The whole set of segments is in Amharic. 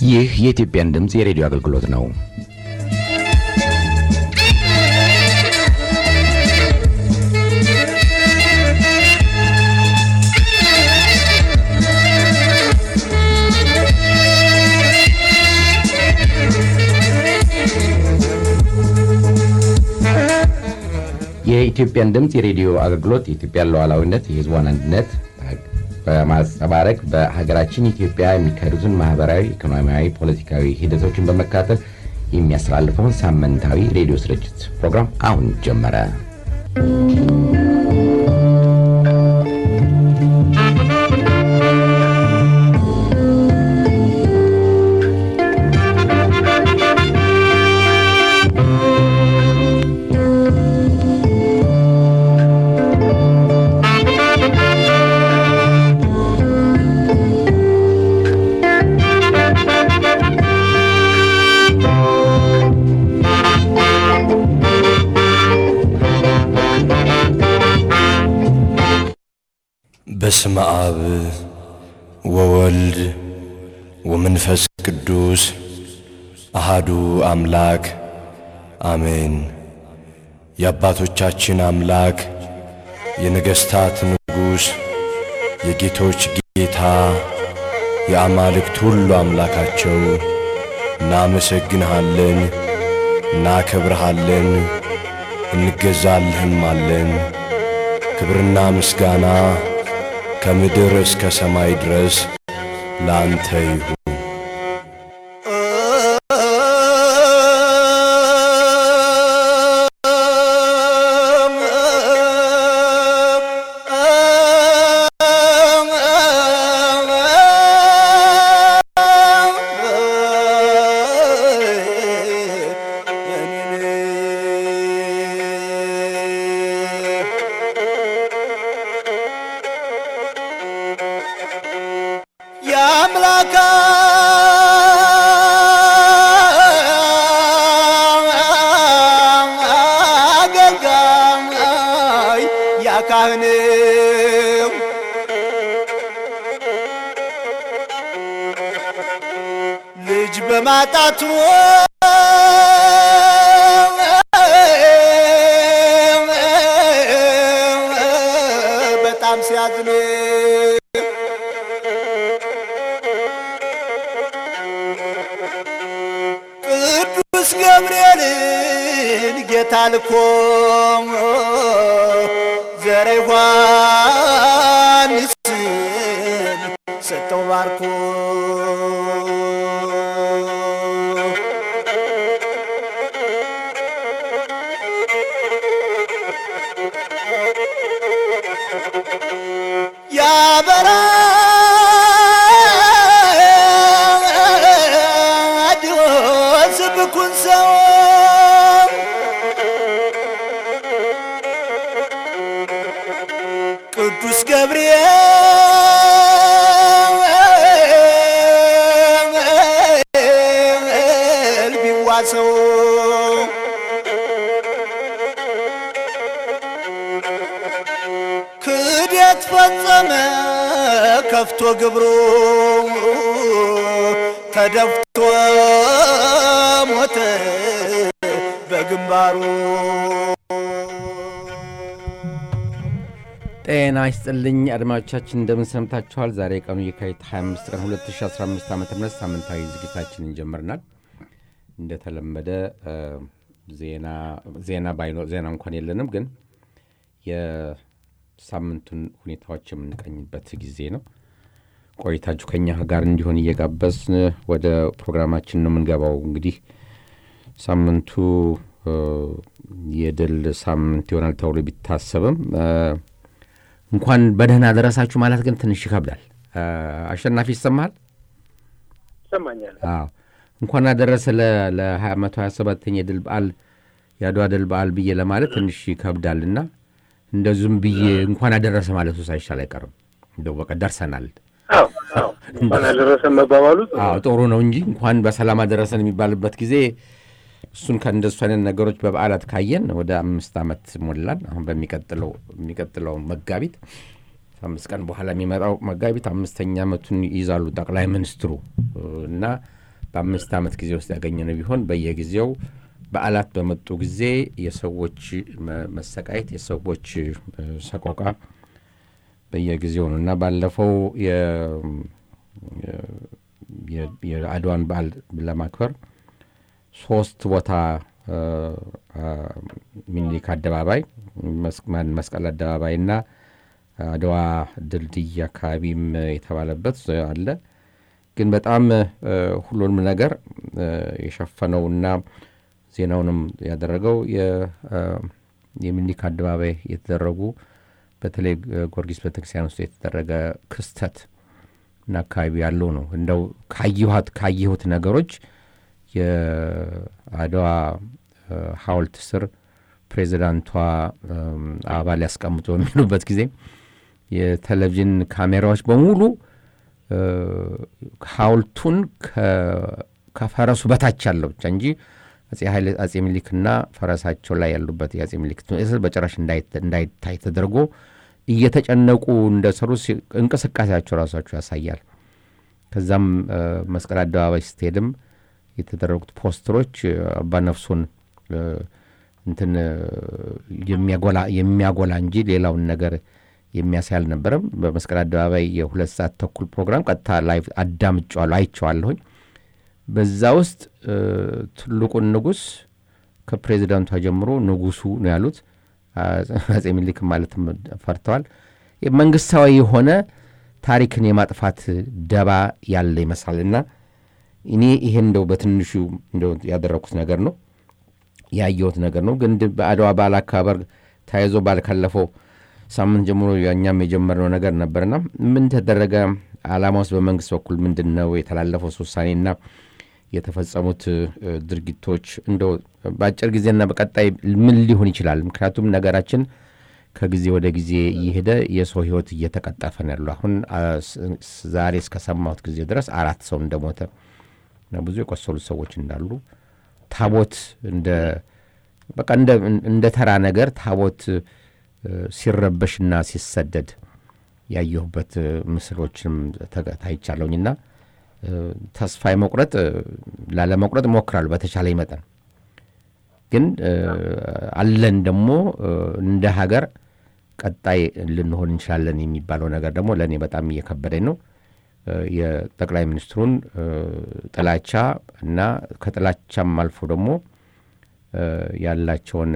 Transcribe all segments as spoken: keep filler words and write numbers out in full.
ይህ የኢትዮጵያን ድምጽ የሬዲዮ አገልግሎት ነው። የኢትዮጵያን ድምጽ የሬዲዮ አገልግሎት የኢትዮጵያን ሉዓላዊነት፣ የሕዝቧን አንድነት በማንጸባረቅ በሀገራችን ኢትዮጵያ የሚካሄዱትን ማህበራዊ፣ ኢኮኖሚያዊ፣ ፖለቲካዊ ሂደቶችን በመከታተል የሚያስተላልፈውን ሳምንታዊ ሬዲዮ ስርጭት ፕሮግራም አሁን ጀመረ። በስመ አብ ወወልድ ወመንፈስ ቅዱስ አሃዱ አምላክ አሜን። የአባቶቻችን አምላክ የነገሥታት ንጉሥ የጌቶች ጌታ የአማልክት ሁሉ አምላካቸው እናመሰግንሃለን፣ እናከብርሃለን፣ እንገዛልህማለን። ክብርና ምስጋና ከምድር እስከ ሰማይ ድረስ ላንተ ይሁን። ልጅ በማጣቱ በጣም ሲያዝን ቅዱስ ገብርኤልን ጌታ ልኮ ዘረ ዮሐንስን ሰጠው ባርኮ። ያበራድ ስብኩን ሰው ቅዱስ ገብርኤል ቢዋሰው ክደት ፈጸመ ከፍቶ ግብሩ ተደፍቶ ሞተ በግንባሩ። ጤና ይስጥልኝ አድማጮቻችን፣ እንደምን ሰምታችኋል? ዛሬ ቀኑ የካቲት ሃያ አምስት ቀን ሁለት ሺህ አስራ አምስት ዓ.ም ሳምንታዊ ዝግጅታችንን ጀምረናል። እንደተለመደ ዜና ዜና ባይኖር ዜና እንኳን የለንም፣ ግን የሳምንቱን ሁኔታዎች የምንቀኝበት ጊዜ ነው። ቆይታችሁ ከኛ ጋር እንዲሆን እየጋበዝን ወደ ፕሮግራማችን ነው የምንገባው። እንግዲህ ሳምንቱ የድል ሳምንት ይሆናል ተብሎ ቢታሰብም እንኳን በደህና ደረሳችሁ ማለት ግን ትንሽ ይከብዳል። አሸናፊ ይሰማል? ይሰማኛል። አዎ፣ እንኳን አደረሰ ለ127ኛ የድል በዓል የአድዋ ድል በዓል ብዬ ለማለት ትንሽ ይከብዳልና እንደዚህም ብዬ እንኳን አደረሰ ማለቱ ሳይሻል አይቀርም። እንደው በቃ ደርሰናል። አዎ አዎ፣ እንኳን አደረሰ መባባሉ አዎ ጥሩ ነው እንጂ እንኳን በሰላም አደረሰን የሚባልበት ጊዜ እሱን ከእንደሱ አይነት ነገሮች በበዓላት ካየን ወደ አምስት ዓመት ሞላን። አሁን በሚቀጥለው የሚቀጥለው መጋቢት አምስት ቀን በኋላ የሚመጣው መጋቢት አምስተኛ ዓመቱን ይዛሉ ጠቅላይ ሚኒስትሩ እና በአምስት ዓመት ጊዜ ውስጥ ያገኘነው ቢሆን በየጊዜው በዓላት በመጡ ጊዜ የሰዎች መሰቃየት የሰዎች ሰቆቃ በየጊዜው ነውና ባለፈው የ የአድዋን በዓል ለማክበር ሶስት ቦታ ሚኒሊክ አደባባይ መስቀል አደባባይና አድዋ ድልድይ አካባቢም የተባለበት አለ ግን በጣም ሁሉንም ነገር የሸፈነውና ዜናውንም ያደረገው የሚኒሊክ አደባባይ የተደረጉ በተለይ ጎርጊስ ቤተክርስቲያን ውስጥ የተደረገ ክስተት እና አካባቢ ያለው ነው እንደው ካየሁት ካየሁት ነገሮች የአድዋ ሐውልት ስር ፕሬዝዳንቷ አባል ያስቀምጡ የሚሉበት ጊዜ የቴሌቪዥን ካሜራዎች በሙሉ ሐውልቱን ከፈረሱ በታች ያለው ብቻ እንጂ አጼ ኃይለ አጼ ሚኒሊክና ፈረሳቸው ላይ ያሉበት የአጼ ሚኒሊክ እስል በጭራሽ እንዳይታይ ተደርጎ እየተጨነቁ እንደሰሩ እንቅስቃሴያቸው ራሳቸው ያሳያል ከዛም መስቀል አደባባይ ስትሄድም የተደረጉት ፖስተሮች አባ ነፍሱን እንትን የሚያጎላ የሚያጎላ እንጂ ሌላውን ነገር የሚያሳይ አልነበረም በመስቀል አደባባይ የሁለት ሰዓት ተኩል ፕሮግራም ቀጥታ ላይቭ አዳምጫለሁ አይቼዋለሁኝ በዛ ውስጥ ትልቁን ንጉስ ከፕሬዝዳንቷ ጀምሮ ንጉሱ ነው ያሉት አጼ ሚኒሊክ ማለት ፈርተዋል የመንግስታዊ የሆነ ታሪክን የማጥፋት ደባ ያለ ይመስላልና እኔ ይሄ እንደው በትንሹ እንደው ያደረኩት ነገር ነው ያየሁት ነገር ነው ግን በአድዋ በዓል አከባበር ታይዞ ባልከለፈው ሳምንት ጀምሮ ያኛም የጀመረው ነገር ነበርና ምን ተደረገ ዓላማውስ በመንግስት በኩል ምንድነው የተላለፈው ውሳኔና የተፈጸሙት ድርጊቶች እንደው በአጭር ጊዜና በቀጣይ ምን ሊሆን ይችላል ምክንያቱም ነገራችን ከጊዜ ወደ ጊዜ እየሄደ የሰው ህይወት እየተቀጠፈ ነው ያለው አሁን ዛሬ እስከ ሰማሁት ጊዜ ድረስ አራት ሰው እንደሞተ እና ብዙ የቆሰሉ ሰዎች እንዳሉ ታቦት እንደ በቃ እንደ እንደ ተራ ነገር ታቦት ሲረበሽና ሲሰደድ ያየሁበት ምስሎችም ታይቻለውኝና ተስፋ የመቁረጥ ላለ መቁረጥ ሞክራለሁ በተቻለ ይመጣል ግን አለን ደሞ እንደ ሀገር ቀጣይ ልንሆን እንችላለን የሚባለው ነገር ደሞ ለኔ በጣም እየከበደኝ ነው የጠቅላይ ሚኒስትሩን ጥላቻ እና ከጥላቻም አልፎ ደሞ ያላቸውን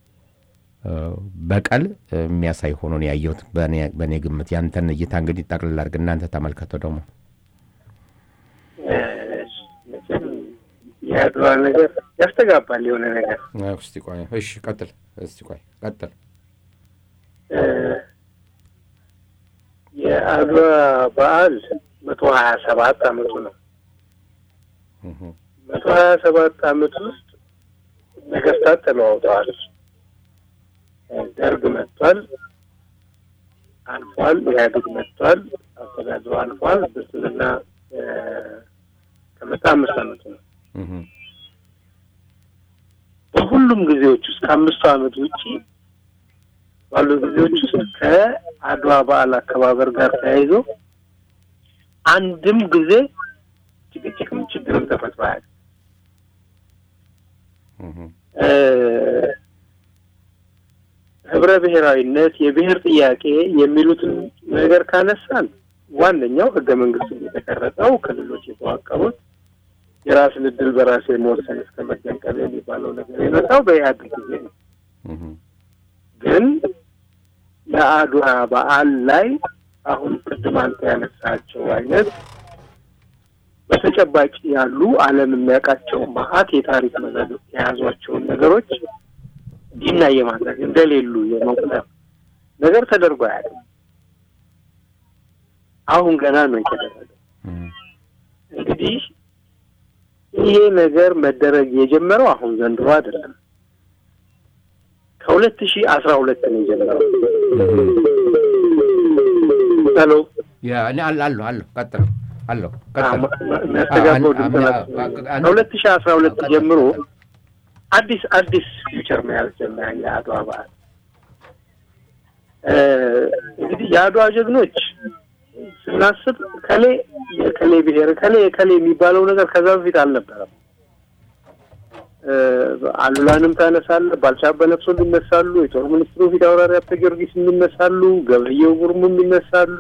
በቀል የሚያሳይ ሆኖ ነው ያየሁት በኔ በኔ ግምት ያንተን እይታ እንግዲህ ጠቅልል አድርግ እናንተ ተመልከተው ደሞ ያድዋ ነገር ያስተጋባል የሆነ ነገር እስቲ ቆይ እሺ ቀጥል እስቲ ቆይ ቀጥል የአድዋ በዓል መቶ ሀያ ሰባት አመቱ ነው መቶ ሀያ ሰባት አመት ውስጥ ነገስታት ተለዋውጠዋል ደርግ መጥቷል አልፏል ኢህአዴግ መጥቷል አስተዳደሩ አልፏል ብልጽግና ከመጣ አምስት አመት ነው በሁሉም ጊዜዎች ውስጥ ከአምስት አመት ውጪ ባሉ ጊዜዎች ውስጥ ከአድዋ በዓል አከባበር ጋር ተያይዞ አንድም ጊዜ ጭቅጭቅም ችግርም ተፈጥሮ አያውቅም ህብረ ብሔራዊነት የብሔር ጥያቄ የሚሉትን ነገር ካነሳን ዋነኛው ህገ መንግስቱ የተቀረጸው ክልሎች የተዋቀሩት የራስ ልድል በራስ የመወሰን እስከ መገንጠል የሚባለው ነገር የመጣው በኢህአዴግ ጊዜ ነው ግን ለአድዋ በዓል ላይ አሁን ቅድም አንተ ያነሳቸው አይነት በተጨባጭ ያሉ ዓለም የሚያውቃቸው ማአት የታሪክ መዛግብት የያዟቸው ነገሮች ዲና የማድረግ እንደሌሉ የመቁጠር ነገር ተደርጎ አያውቅም አሁን ገና ነው የተደረገው እንግዲህ ይሄ ነገር መደረግ የጀመረው አሁን ዘንድሮ አይደለም ከሁለት ሺህ አስራ ሁለት ነው የጀመረው ሄሎ ያ እኔ አልአለሁ አለሁ ቀጥል አለሁ ቀጥል ማስተጋባው ሁለት ሺህ አስራ ሁለት ጀምሮ አዲስ አዲስ ፊውቸር መያዝ ጀመረ የአድዋ በዓል እንግዲህ የአድዋ ጀግኖች ስናስብ ከሌ የከሌ ብሔር ከሌ ከሌ የሚባለው ነገር ከዛ በፊት አልነበረም። አሉላንም ታነሳለ ባልቻ በነፍሶ ሊነሳሉ የጦር ሚኒስትሩ ፊት አውራሪ አቶ ጊዮርጊስ የሚነሳሉ ገበየው ጉርሙ የሚነሳሉ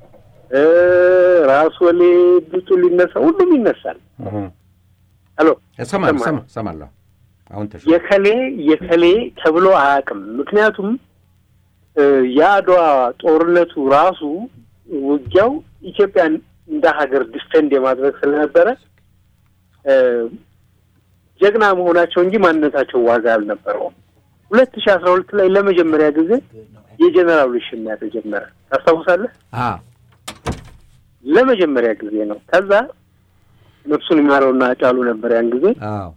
ራስ ወሌ ዱጡ ሊነሳ ሁሉም ይነሳል። ሄሎ ሰማም ሰማ ሰማለሁ አሁን ተሽ የከሌ የከሌ ተብሎ አያውቅም። ምክንያቱም ያድዋ ጦርነቱ ራሱ ውጊያው ኢትዮጵያን እንደ ሀገር ዲፌንድ የማድረግ ስለነበረ ጀግና መሆናቸው እንጂ ማንነታቸው ዋጋ አልነበረውም። ሁለት ሺህ አስራ ሁለት ላይ ለመጀመሪያ ጊዜ የጀነራል ሽሚያ ተጀመረ። ታስታውሳለህ? አዎ ለመጀመሪያ ጊዜ ነው። ከዛ ነፍሱን ይማረውና ጫሉ ነበር ያን ጊዜ። አዎ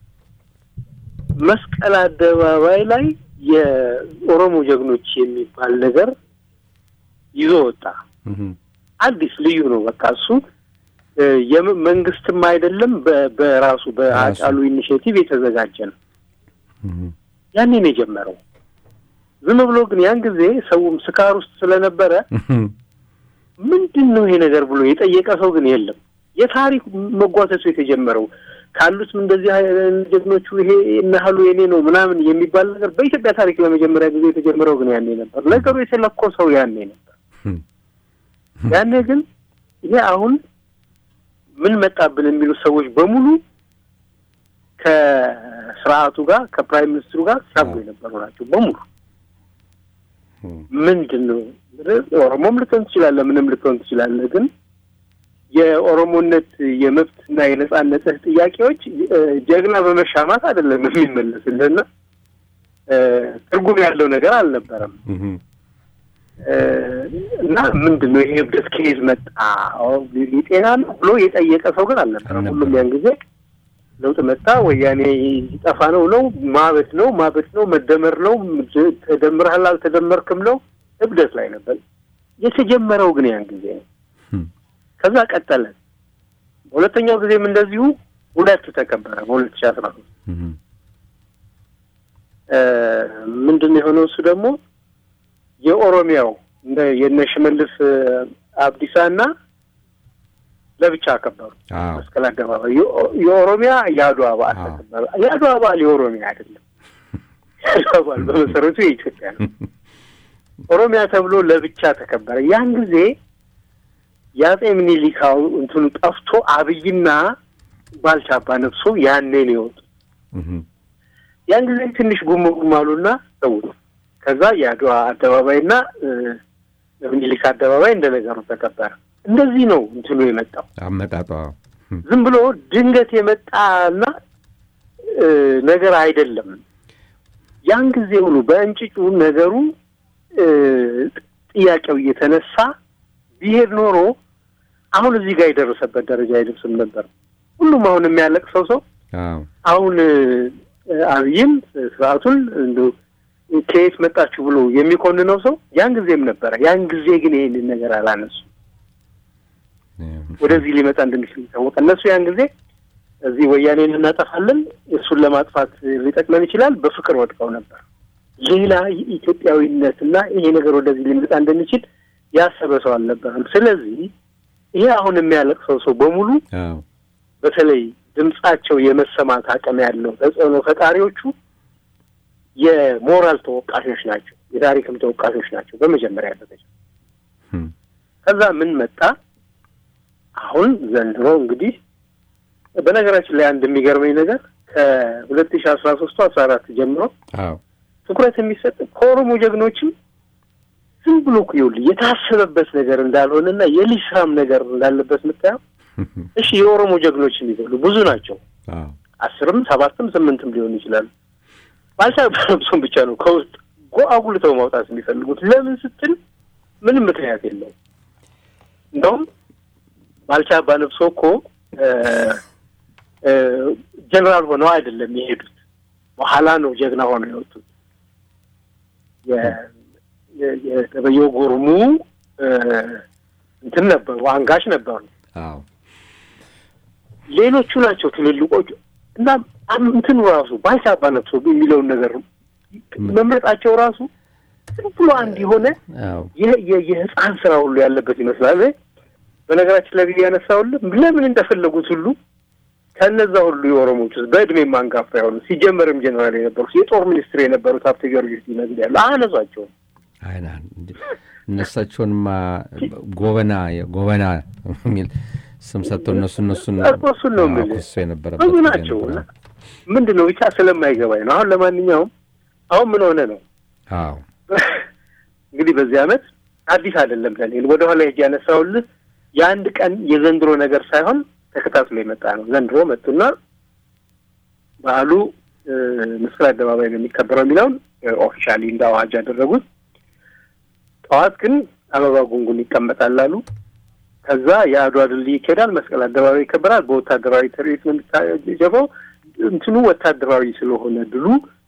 መስቀል አደባባይ ላይ የኦሮሞ ጀግኖች የሚባል ነገር ይዞ ወጣ። አዲስ ልዩ ነው። በቃ እሱ የመንግስትም አይደለም በራሱ በአጫሉ ኢኒሺዬቲቭ የተዘጋጀ ነው። ያኔ ነው የጀመረው። ዝም ብሎ ግን ያን ጊዜ ሰውም ስካር ውስጥ ስለነበረ ምንድነው ይሄ ነገር ብሎ የጠየቀ ሰው ግን የለም። የታሪክ መጓተቱ የተጀመረው ካሉት እንደዚህ ጀግኖቹ ይሄ እናህሉ የኔ ነው ምናምን የሚባል ነገር በኢትዮጵያ ታሪክ ለመጀመሪያ ጊዜ የተጀመረው ግን ያኔ ነበር። ነገሩ የተለኮሰው ያኔ ነበር። ያኔ ግን ይሄ አሁን ምን መጣብን የሚሉ ሰዎች በሙሉ ከስርዓቱ ጋር ከፕራይም ሚኒስትሩ ጋር ሳብ የነበሩ ናቸው በሙሉ። ምንድነው ኦሮሞም ልትሆን ትችላለ ምንም ልትሆን ትችላለ ግን የኦሮሞነት የመብትና የነጻነት ጥያቄዎች ጀግና በመሻማት አይደለም የሚመለስልና ትርጉም ያለው ነገር አልነበረም። እና ምንድነው ይሄ ብደት ኬዝ መጣ ሊጤና ነው ብሎ የጠየቀ ሰው ግን አልነበረም። ሁሉም ያን ጊዜ ለውጥ መጣ ወያኔ ይጠፋ ነው ነው ማበት ነው ማበት ነው መደመር ነው ተደምረሃል አልተደመርክም ነው እብደት ላይ ነበር የተጀመረው ግን ያን ጊዜ ነው። ከዛ ቀጠለ። ሁለተኛው ጊዜም እንደዚሁ ሁለት ተከበረ በሁለት ሺህ አስራ ሶስት እ ምንድነው የሆነው? እሱ ደግሞ የኦሮሚያው እንደ የነሽመልስ አብዲሳና ለብቻ አከበሩ መስቀል አደባባይ። የኦሮሚያ ያድዋ በዓል ተከበረ። ያድዋ በዓል የኦሮሚያ አይደለም። ያድዋ በዓል በመሰረቱ የኢትዮጵያ ነው። ኦሮሚያ ተብሎ ለብቻ ተከበረ። ያን ጊዜ ያጼ ምኒልካው እንትኑ ጠፍቶ አብይና ባልቻ ባነፍሶ ያኔ ነው የወጡ። ያን ጊዜ ትንሽ ጉምጉም አሉና ተው። ከዛ ያድዋ አደባባይና ምኒልክ አደባባይ እንደነገሩ ተከበረ። እንደዚህ ነው እንትኑ የመጣው አመጣጣ። ዝም ብሎ ድንገት የመጣና ነገር አይደለም። ያን ጊዜ ሁሉ በእንጭጩ ነገሩ ጥያቄው እየተነሳ ቢሄድ ኖሮ አሁን እዚህ ጋር የደረሰበት ደረጃ አይደርስም ነበር። ሁሉም አሁን የሚያለቅሰው ሰው አዎ አሁን አብይም ስርዓቱን እንደው ከየት መጣችሁ ብሎ የሚኮንነው ሰው ያን ጊዜም ነበር። ያን ጊዜ ግን ይሄን ነገር አላነሱ ወደዚህ ሊመጣ እንደሚችል ታወቀ። እነሱ ያን ጊዜ እዚህ ወያኔን እናጠፋለን እሱን ለማጥፋት ሊጠቅመን ይችላል በፍቅር ወድቀው ነበር። ሌላ ኢትዮጵያዊነትና ይሄ ነገር ወደዚህ ሊመጣ እንደሚችል ያሰበ ሰው አልነበረም። ስለዚህ ይሄ አሁን የሚያለቅሰው ሰው በሙሉ አዎ በተለይ ድምጻቸው የመሰማት አቅም ያለው ተጽዕኖ ፈጣሪዎቹ የሞራል ተወቃሾች ናቸው፣ የታሪክም ተወቃሾች ናቸው በመጀመሪያ ደረጃ። ከዛ ምን መጣ? አሁን ዘንድሮ እንግዲህ በነገራችን ላይ አንድ የሚገርመኝ ነገር ከ2013 አስራ አራት ጀምሮ አዎ ትኩረት የሚሰጥ ከኦሮሞ ጀግኖችም ዝም ብሎ ኩዩል የታሰበበት ነገር እንዳልሆነና የሊስራም ነገር እንዳለበት ምታየው። እሺ የኦሮሞ ጀግኖች የሚባሉ ብዙ ናቸው። አዎ አስርም ሰባትም ስምንትም ሊሆን ይችላል። ባልቻ በነፍሱም ብቻ ነው ከውስጥ ጎአጉልተው ማውጣት የሚፈልጉት። ለምን ስትል ምንም ምክንያት የለውም። እንደውም ባልቻ በነፍሱ እኮ ጀነራል ሆነው አይደለም የሄዱት፣ በኋላ ነው ጀግና ሆነው የወጡት። የገበየው ጉርሙ እንትን ነበሩ፣ አንጋሽ ነበሩ። አዎ ሌሎቹ ናቸው ትልልቆቹ። እና እንትን ራሱ ባልቻ በነፍሱ የሚለው ነገር መምረጣቸው ራሱ ዝም ብሎ አንድ የሆነ አዎ የህፃን ስራ ሁሉ ያለበት ይመስላል። በነገራችን ላይ ያነሳውልህ ለምን እንደፈለጉት ሁሉ ከነዛ ሁሉ የኦሮሞዎች በእድሜ ማንጋፋ ያው ሲጀመርም ጀነራል የነበሩ የጦር ሚኒስትር የነበሩት ሀብተ ጊዮርጊስ ይነግዳሉ አነሳቸው አይና እነሳቸውንማ ጎበና ጎበና ሚል ስም ሰጥተው እነሱ እነሱን እነሱን ነው ማለት የነበረበት ብዙ ናቸውና ምንድነው ብቻ ስለማይገባኝ ነው አሁን ለማንኛውም አሁን ምን ሆነ ነው አዎ እንግዲህ በዚህ አመት አዲስ አይደለም ለኔ ወደ ኋላ ሄጄ ያነሳውልህ የአንድ ቀን የዘንድሮ ነገር ሳይሆን ተከታትሎ የመጣ ነው ዘንድሮ መጥቶና በዓሉ መስቀል አደባባይ ነው የሚከበረው የሚለውን ኦፊሻሊ እንዳዋጅ ያደረጉት ጠዋት ግን አበባ ጉንጉን ይቀመጣል አሉ ከዛ የአድዋ ድልድይ ይከዳል መስቀል አደባባይ ይከበራል በወታደራዊ ትርኢት ነው የሚታጀበው እንትኑ ወታደራዊ ስለሆነ ድሉ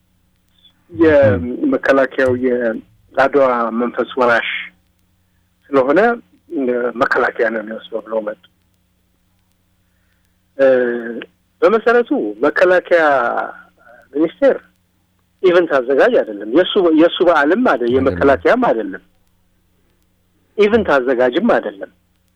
የመከላከያው የአድዋ መንፈስ ወራሽ ስለሆነ መከላከያ ነው የሚወስደው ብለው መጡ በመሰረቱ መከላከያ ሚኒስቴር ኢቨንት አዘጋጅ አይደለም የሱ የሱ በዓልም አይደለም የመከላከያም አይደለም ኢቨንት አዘጋጅም አይደለም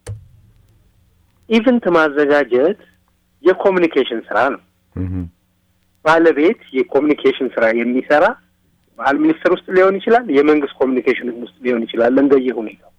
ኢቨንት ማዘጋጀት የኮሙኒኬሽን ስራ ነው ባለቤት የኮሙኒኬሽን ስራ የሚሰራ በዓል ሚኒስቴር ውስጥ ሊሆን ይችላል የመንግስት ኮሙኒኬሽን ውስጥ ሊሆን ይችላል እንደየሁኔታው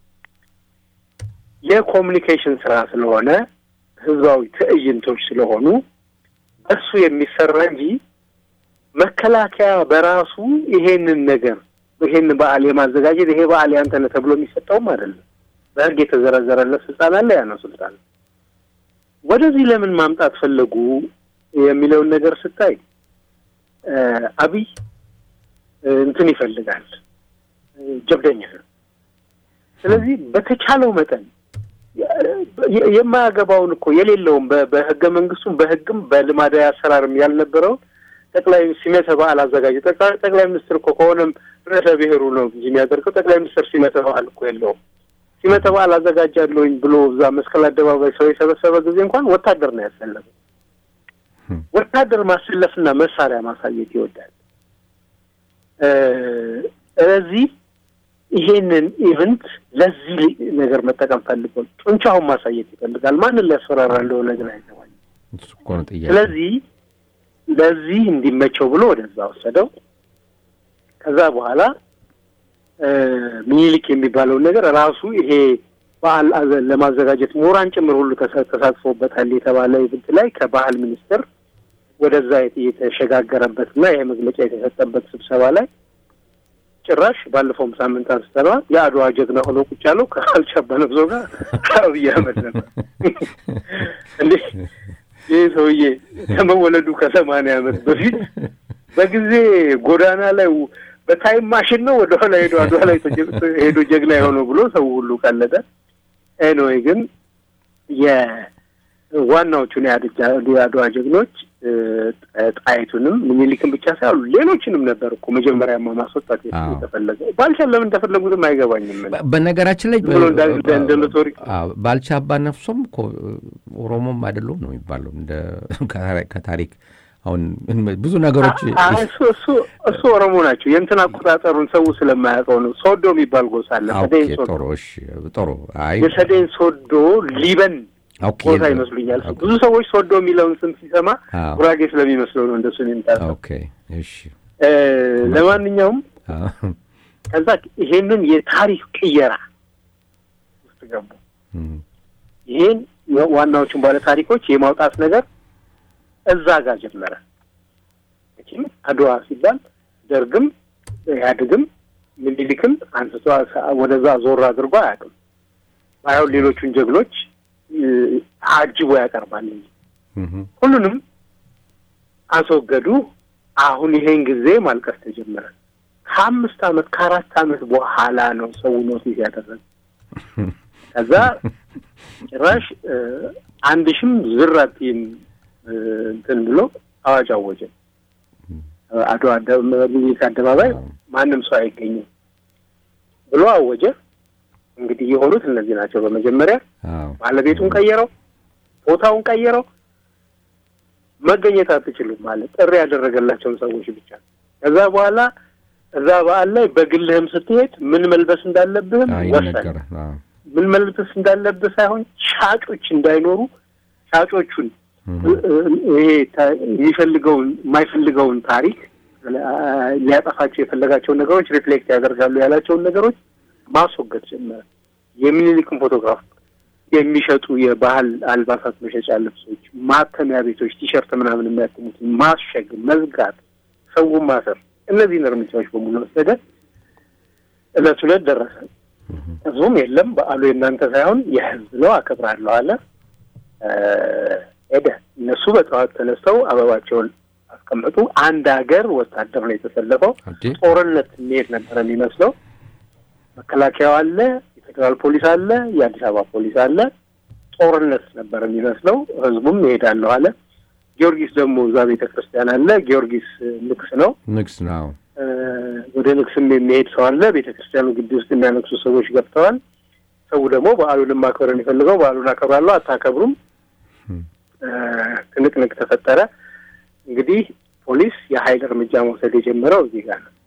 የኮሙኒኬሽን ስራ ስለሆነ ህዝባዊ ትዕይንቶች ስለሆኑ እሱ የሚሰራ እንጂ መከላከያ በራሱ ይሄንን ነገር ይሄን በዓል የማዘጋጀት ይሄ በዓል ያንተ ነው ተብሎ የሚሰጠው አይደለም በህግ የተዘረዘረለት ስልጣን አለ ያ ነው ስልጣን ወደዚህ ለምን ማምጣት ፈለጉ የሚለው ነገር ስታይ አብይ እንትን ይፈልጋል ጀብደኛ ስለዚህ በተቻለው መጠን የማያገባውን እኮ የሌለውም በህገ መንግስቱም በህግም በልማዳዊ አሰራርም ያልነበረው ጠቅላይ ሲመተ በዓል አዘጋጅ ጠቅላይ ሚኒስትር እኮ ከሆነም ርዕሰ ብሔሩ ነው እንጂ የሚያደርገው ጠቅላይ ሚኒስትር ሲመተ በዓል እኮ የለውም ሲመተ በዓል አዘጋጃለሁኝ ብሎ እዛ መስቀል አደባባይ ሰው የሰበሰበ ጊዜ እንኳን ወታደር ነው ያሰለፈው ወታደር ማሰለፍና መሳሪያ ማሳየት ይወዳል እዚህ ይሄንን ኢቨንት ለዚህ ነገር መጠቀም ፈልገው ጡንቻውን ማሳየት ይፈልጋል ማንን ሊያስፈራራ እንደሆነ ግን አይተዋል እሱ እኮ ነው ጥያቄ ስለዚህ ለዚህ እንዲመቸው ብሎ ወደዛ ወሰደው ከዛ በኋላ ሚኒሊክ የሚባለው ነገር ራሱ ይሄ በዓል ለማዘጋጀት ሞራን ጭምር ሁሉ ተሳትፎበታል የተባለ ኢቨንት ላይ ከባህል ሚኒስትር ወደዛ የተሸጋገረበትና ይሄ መግለጫ የተሰጠበት ስብሰባ ላይ ጭራሽ ባለፈው ሳምንት አንስተና የአድዋ ጀግና ሆኖ ቁጭ ያለው ከአልቻባ ነብዞ ጋር አብይ አህመድ ነበር እንዴ ይሄ ሰውዬ ከመወለዱ ከሰማንያ ዓመት በፊት በጊዜ ጎዳና ላይ በታይም ማሽን ነው ወደ ኋላ ሄዶ አድዋ ላይ ሄዶ ጀግና የሆነው ብሎ ሰው ሁሉ ቀለደ ኤኒዌይ ግን የዋናዎቹ ነው ያድዋ ጀግኖች ጣይቱንም ሚኒሊክን ብቻ ሳይሆን ሌሎችንም ነበር እኮ መጀመሪያማ ማስወጣት የተፈለገ ባልቻ ለምን እንደፈለጉትም አይገባኝም በነገራችን ላይ እንደምትወሪ ባልቻ አባ ነፍሶም እኮ ኦሮሞም አይደለም ነው የሚባለው እንደ ከታሪክ አሁን ብዙ ነገሮች እሱ እሱ እሱ ኦሮሞ ናቸው የእንትን አቆጣጠሩን ሰው ስለማያውቀው ነው ሶዶ የሚባል ጎሳ አለ ሰዴን ሶዶ ጦሮ እሺ ጦሮ አይ የሰዴን ሶዶ ሊበን ቦታ ይመስሉኛል ብዙ ሰዎች ሶዶ የሚለውን ስም ሲሰማ ጉራጌ ስለሚመስለው ነው እንደሱ የሚጣጣ ኦኬ እሺ ለማንኛውም ከዛ ይሄንን የታሪክ ቅየራ ውስጥ ገቡ ይሄን ዋናዎቹን ባለ ታሪኮች የማውጣት ነገር እዛ ጋር ጀመረ እቺ አድዋ ሲባል ደርግም ያድግም ሚኒሊክም አንስቶ ወደዛ ዞር አድርጎ አያውቅም ባይው ሌሎቹን ጀግኖች አጅቦ ያቀርባል ሁሉንም አስወገዱ አሁን ይሄን ጊዜ ማልቀስ ተጀመረ ከአምስት አመት ከአራት አመት በኋላ ነው ሰው ኖቲስ ያደረገ ከዛ ጭራሽ አንድ ሺህም ዝራቲም እንትን ብሎ አዋጅ አወጀ አድዋ አደባባይ ማንም ሰው አይገኝም ብሎ አወጀ እንግዲህ የሆኑት እነዚህ ናቸው በመጀመሪያ ባለቤቱን ቀየረው ቦታውን ቀየረው መገኘት አትችሉም ማለት ጥሪ ያደረገላቸው ሰዎች ብቻ ከዛ በኋላ እዛ በዓል ላይ በግልህም ስትሄድ ምን መልበስ እንዳለብህም ወሰነ ምን መልበስ እንዳለበት ሳይሆን ሻጮች እንዳይኖሩ ሻጮቹን ይሄ የሚፈልገውን የማይፈልገውን ታሪክ ሊያጠፋቸው የፈለጋቸውን ነገሮች ሪፍሌክት ያደርጋሉ ያላቸውን ነገሮች ማስወገድ ጀመረ። የሚኒሊክን ፎቶግራፍ የሚሸጡ የባህል አልባሳት መሸጫ ልብሶች፣ ማተሚያ ቤቶች ቲሸርት ምናምን የሚያተሙት ማሸግ፣ መዝጋት፣ ሰው ማሰር፣ እነዚህን እርምጃዎች በሙሉ ወሰደ። እለቱ ዕለት ደረሰ። እዙም የለም በዓሉ የእናንተ ሳይሆን የህዝብ ነው አከብራለሁ አለ። ሄደ። እነሱ በጠዋት ተነስተው አበባቸውን አስቀመጡ። አንድ ሀገር ወታደር ነው የተሰለፈው። ጦርነት የሚሄድ ነበር የሚመስለው። መከላከያው አለ፣ የፌደራል ፖሊስ አለ፣ የአዲስ አበባ ፖሊስ አለ። ጦርነት ነበር የሚመስለው። ህዝቡም ይሄዳለሁ አለ። ጊዮርጊስ ደግሞ እዛ ቤተክርስቲያን አለ። ጊዮርጊስ ንግስ ነው ንግስ ነው። ወደ ንግስም የሚሄድ ሰው አለ። ቤተክርስቲያኑ ግቢ ውስጥ የሚያነግሱ ሰዎች ገብተዋል። ሰው ደግሞ በዓሉን ማክበር የሚፈልገው በዓሉን አከብራለሁ አታከብሩም ትንቅንቅ ተፈጠረ። እንግዲህ ፖሊስ የኃይል እርምጃ መውሰድ የጀመረው እዚህ ጋር ነው።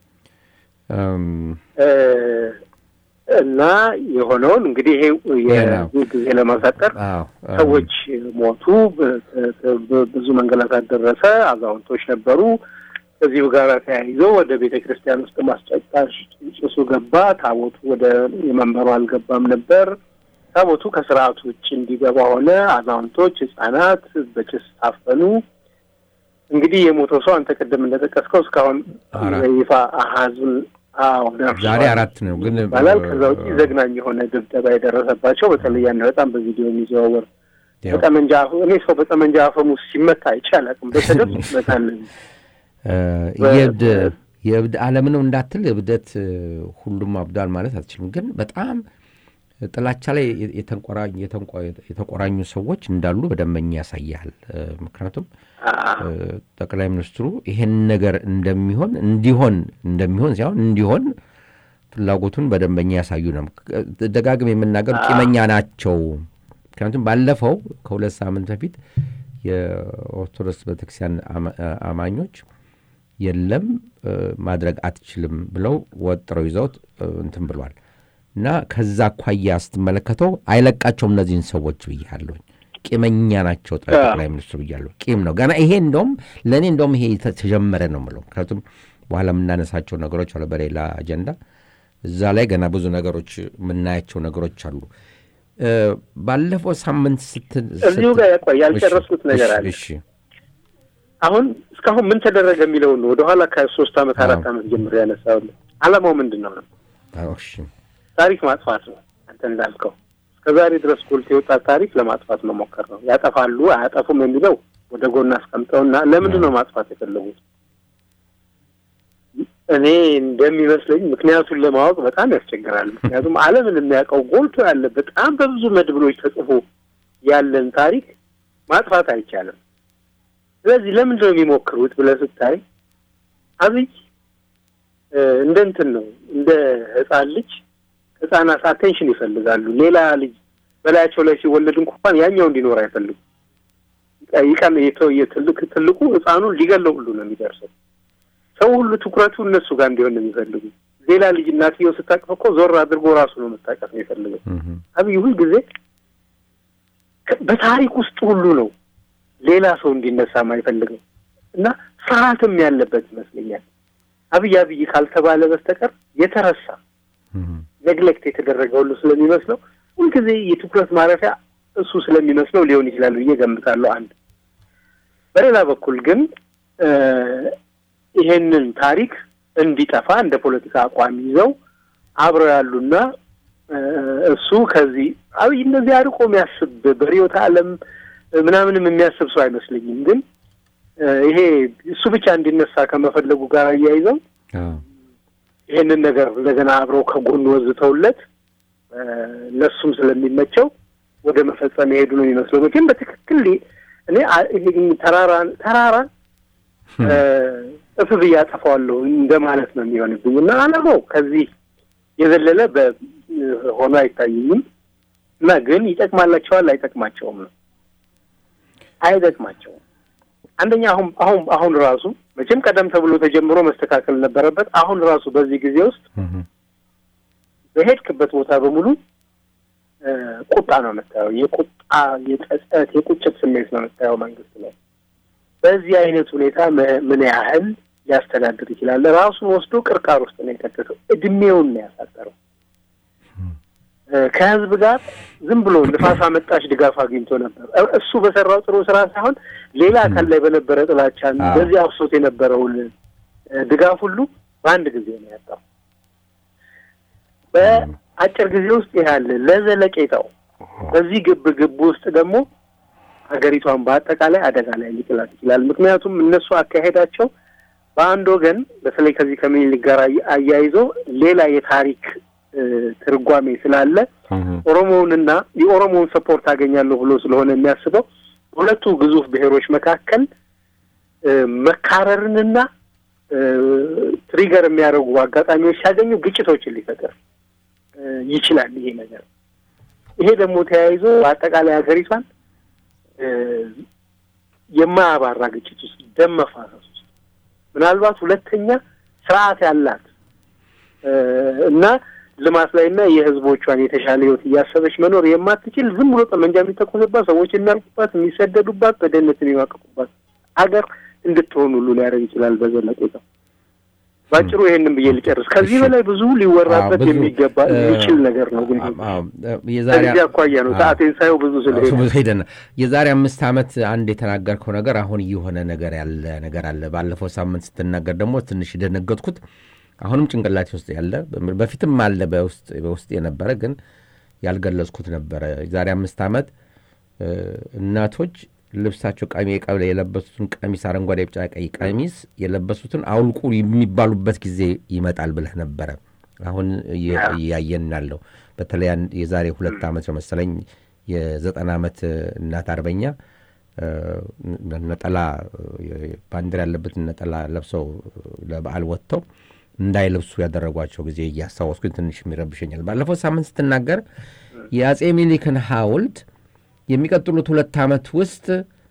እና የሆነውን እንግዲህ ይሄ የጊዜ ለማሳጠር ሰዎች ሞቱ፣ ብዙ መንገላታት ደረሰ፣ አዛውንቶች ነበሩ። ከዚህ ጋር ተያይዞ ወደ ቤተክርስቲያን ውስጥ ማስጨጣሽ ጭሱ ገባ። ታቦቱ ወደ የመንበሩ አልገባም ነበር። ታቦቱ ከስርዓቱ ውጭ እንዲገባ ሆነ። አዛውንቶች፣ ህፃናት በጭስ ታፈኑ። እንግዲህ የሞተው ሰው አንተ ቀደም እንደጠቀስከው እስካሁን ይፋ አሃዙን አዎ ዛሬ አራት ነው ግን ባላል ከዛው ዘግናኝ የሆነ ድብደባ የደረሰባቸው በተለይ ያን በጣም በቪዲዮ የሚዘዋወር በጠመንጃ እኔ ሰው በጠመንጃ አፈሙስ ሲመታ አይቻልም። በተደብ መታል የብድ የብድ ዓለም ነው እንዳትል እብደት ሁሉም አብዳል ማለት አትችልም። ግን በጣም ጥላቻ ላይ የተንቆራኝ የተቆራኙ ሰዎች እንዳሉ በደንበኛ ያሳያል። ምክንያቱም ጠቅላይ ሚኒስትሩ ይሄን ነገር እንደሚሆን እንዲሆን እንደሚሆን ሳይሆን እንዲሆን ፍላጎቱን በደንበኛ ያሳዩ ነው። ደጋግም የምናገር ቂመኛ ናቸው። ምክንያቱም ባለፈው ከሁለት ሳምንት በፊት የኦርቶዶክስ ቤተክርስቲያን አማኞች የለም ማድረግ አትችልም ብለው ወጥረው ይዘውት እንትን ብለዋል። እና ከዛ አኳያ ስትመለከተው አይለቃቸውም እነዚህን ሰዎች ብያለሁ። ቂመኛ ናቸው ጠቅላይ ሚኒስትሩ ብያለሁ። ቂም ነው ገና ይሄ እንደውም ለኔ እንደውም ይሄ ተጀመረ ነው ማለት። ምክንያቱም በኋላ የምናነሳቸው ነገሮች አለ በሌላ አጀንዳ እዛ ላይ ገና ብዙ ነገሮች የምናያቸው ነገሮች አሉ። ባለፈው ሳምንት ስትል እዚሁ ጋር ያቆይ ያልጨረስኩት ነገር አለ። እሺ አሁን እስካሁን ምን ተደረገ የሚለው ነው ወደ ኋላ ከሶስት አመት አራት አመት ጀምሮ ያነሳው ዓላማው ምንድነው ነው? አዎ እሺ ታሪክ ማጥፋት ነው። አንተ እንዳልከው እስከዛሬ ድረስ ጎልቶ የወጣ ታሪክ ለማጥፋት መሞከር ነው። ያጠፋሉ አያጠፉም የሚለው ወደ ጎን አስቀምጠውና ለምንድን ነው ማጥፋት የፈለጉት? እኔ እንደሚመስለኝ ምክንያቱን ለማወቅ በጣም ያስቸግራል። ምክንያቱም ዓለምን የሚያውቀው ጎልቶ ያለ በጣም በብዙ መድብሎች ተጽፎ ያለን ታሪክ ማጥፋት አይቻልም። ስለዚህ ለምንድን ነው የሚሞክሩት ብለህ ስታይ አብይ እንደ እንትን ነው እንደ ህፃን ልጅ ህፃናት አቴንሽን ይፈልጋሉ። ሌላ ልጅ በላያቸው ላይ ሲወለድ እንኳን ያኛው እንዲኖር አይፈልጉ። ይቀን የትልቅ ትልቁ ህፃኑን ሊገለው ሁሉ ነው የሚደርሰው። ሰው ሁሉ ትኩረቱ እነሱ ጋር እንዲሆን ነው የሚፈልጉ። ሌላ ልጅ እናትየው ስታቀፍ እኮ ዞር አድርጎ ራሱ ነው መታቀፍ ነው የሚፈልገው። አብይ ሁሉ ጊዜ በታሪክ ውስጥ ሁሉ ነው ሌላ ሰው እንዲነሳ የማይፈልገው እና ፍርሃትም ያለበት ይመስለኛል። አብይ አብይ ካልተባለ በስተቀር የተረሳ ነግሌክት የተደረገው ሁሉ ስለሚመስለው ሁልጊዜ የትኩረት ማረፊያ እሱ ስለሚመስለው ሊሆን ይችላል ብዬ ገምታለሁ። አንድ በሌላ በኩል ግን ይሄንን ታሪክ እንዲጠፋ እንደ ፖለቲካ አቋም ይዘው አብረው ያሉና እሱ ከዚህ አብይ እንደዚህ አርቆ የሚያስብ በሪዮታ ዓለም ምናምንም የሚያስብ ሰው አይመስለኝም። ግን ይሄ እሱ ብቻ እንዲነሳ ከመፈለጉ ጋር ያይዘው ይሄንን ነገር እንደገና አብረው ከጎን ወዝተውለት ለሱም ስለሚመቸው ወደ መፈጸም ይሄዱ ነው የሚመስለው። ግን በትክክል እኔ ይሄ ተራራን ተራራን እፍብ ያጠፋዋለሁ እንደማለት ነው የሚሆንብኝ እና ዓላማው ከዚህ የዘለለ በሆነ አይታየኝም። እና ግን ይጠቅማላቸዋል አይጠቅማቸውም ነው አይጠቅማቸውም። አንደኛ አሁን አሁን አሁን ራሱ መቼም ቀደም ተብሎ ተጀምሮ መስተካከል ነበረበት። አሁን ራሱ በዚህ ጊዜ ውስጥ በሄድክበት ቦታ በሙሉ ቁጣ ነው የምታየው። የቁጣ የጸጸት የቁጭት ስሜት ነው የምታየው መንግስት ላይ። በዚህ አይነት ሁኔታ ምን ያህል ሊያስተዳድር ይችላል? ራሱን ወስዶ ቅርቃር ውስጥ ነው የከተተው። እድሜውን ነው ያሳጠረው። ከህዝብ ጋር ዝም ብሎ ንፋስ አመጣሽ ድጋፍ አግኝቶ ነበር። እሱ በሰራው ጥሩ ስራ ሳይሆን ሌላ አካል ላይ በነበረ ጥላቻ በዚህ አፍሶት የነበረውን ድጋፍ ሁሉ በአንድ ጊዜ ነው ያጣው። በአጭር ጊዜ ውስጥ ያለ ለዘለቄታው በዚህ ግብ ግብ ውስጥ ደግሞ ሀገሪቷን በአጠቃላይ አደጋ ላይ ሊጥላት ይችላል። ምክንያቱም እነሱ አካሄዳቸው በአንድ ወገን በተለይ ከዚህ ከምኒልክ ጋር አያይዞ ሌላ የታሪክ ትርጓሜ ስላለ ኦሮሞውንና የኦሮሞውን ሰፖርት አገኛለሁ ብሎ ስለሆነ የሚያስበው ሁለቱ ግዙፍ ብሔሮች መካከል መካረርንና ትሪገር የሚያደርጉ አጋጣሚዎች ሲያገኙ ግጭቶችን ሊፈጠር ይችላል ይሄ ነገር። ይሄ ደግሞ ተያይዞ በአጠቃላይ ሀገሪቷን የማያባራ ግጭት ውስጥ ደም መፋሰስ ውስጥ ምናልባት ሁለተኛ ስርዓት ያላት እና ልማት ላይና የህዝቦቿን የተሻለ ህይወት እያሰበች መኖር የማትችል ዝም ብሎ ጠመንጃ የሚተኮስባት ሰዎች የሚያልቁባት የሚሰደዱባት በደህንነት የሚዋቀቁባት አገር እንድትሆን ሁሉ ሊያደርግ ይችላል በዘለቄታው። ባጭሩ ይሄንን ብዬ ልጨርስ። ከዚህ በላይ ብዙ ሊወራበት የሚገባ የሚችል ነገር ነው። ግን የዛሬ አኳያ ነው ሰዓቴን ሳይው ብዙ ስለሄደ የዛሬ አምስት ዓመት አንድ የተናገርከው ነገር አሁን እየሆነ ነገር ያለ ነገር አለ። ባለፈው ሳምንት ስትናገር ደግሞ ትንሽ ደነገጥኩት። አሁንም ጭንቅላቴ ውስጥ ያለ በፊትም አለ በውስጥ በውስጥ የነበረ ግን ያልገለጽኩት ነበር። የዛሬ አምስት ዓመት እናቶች ልብሳቸው ቀሚ ቀብለ የለበሱትን ቀሚስ አረንጓዴ ቢጫ ቀይ ቀሚስ የለበሱትን አውልቁ የሚባሉበት ጊዜ ይመጣል ብለህ ነበር። አሁን ያየን ያለው በተለይ የዛሬ ሁለት ዓመት ነው መሰለኝ የዘጠና ዓመት እናት አርበኛ ነጠላ ባንዲራ ያለበት ነጠላ ለብሰው ለበዓል ወጥተው እንዳይለብሱ ያደረጓቸው ጊዜ እያስታወስኩኝ ትንሽ የሚረብሸኛል። ባለፈው ሳምንት ስትናገር የአጼ ምኒልክን ሐውልት የሚቀጥሉት ሁለት ዓመት ውስጥ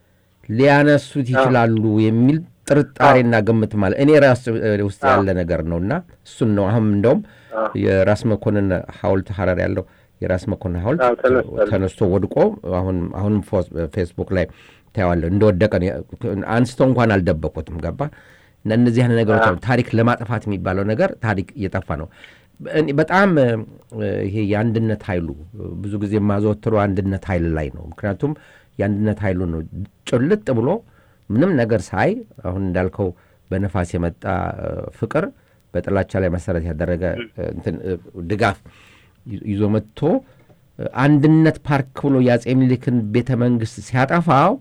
ሊያነሱት ይችላሉ የሚል ጥርጣሬና ግምት ማለት እኔ ራስ ውስጥ ያለ ነገር ነውና እሱን ነው። አሁን እንደውም የራስ መኮንን ሐውልት ሐረር ያለው የራስ መኮንን ሐውልት ተነስቶ ወድቆ አሁን አሁን ፌስቡክ ላይ ታያዋለ እንደወደቀ አንስቶ እንኳን አልደበቁትም። ገባ እና እነዚህ አይነት ነገሮች ታሪክ ለማጥፋት የሚባለው ነገር ታሪክ እየጠፋ ነው። በጣም ይሄ የአንድነት ኃይሉ ብዙ ጊዜ ማዘወትሩ አንድነት ኃይል ላይ ነው። ምክንያቱም የአንድነት ኃይሉ ነው ጭልጥ ብሎ ምንም ነገር ሳይ አሁን እንዳልከው በነፋስ የመጣ ፍቅር በጥላቻ ላይ መሰረት ያደረገ እንትን ድጋፍ ይዞ መጥቶ አንድነት ፓርክ ብሎ የአጼ ምኒልክን ቤተ መንግስት ሲያጠፋው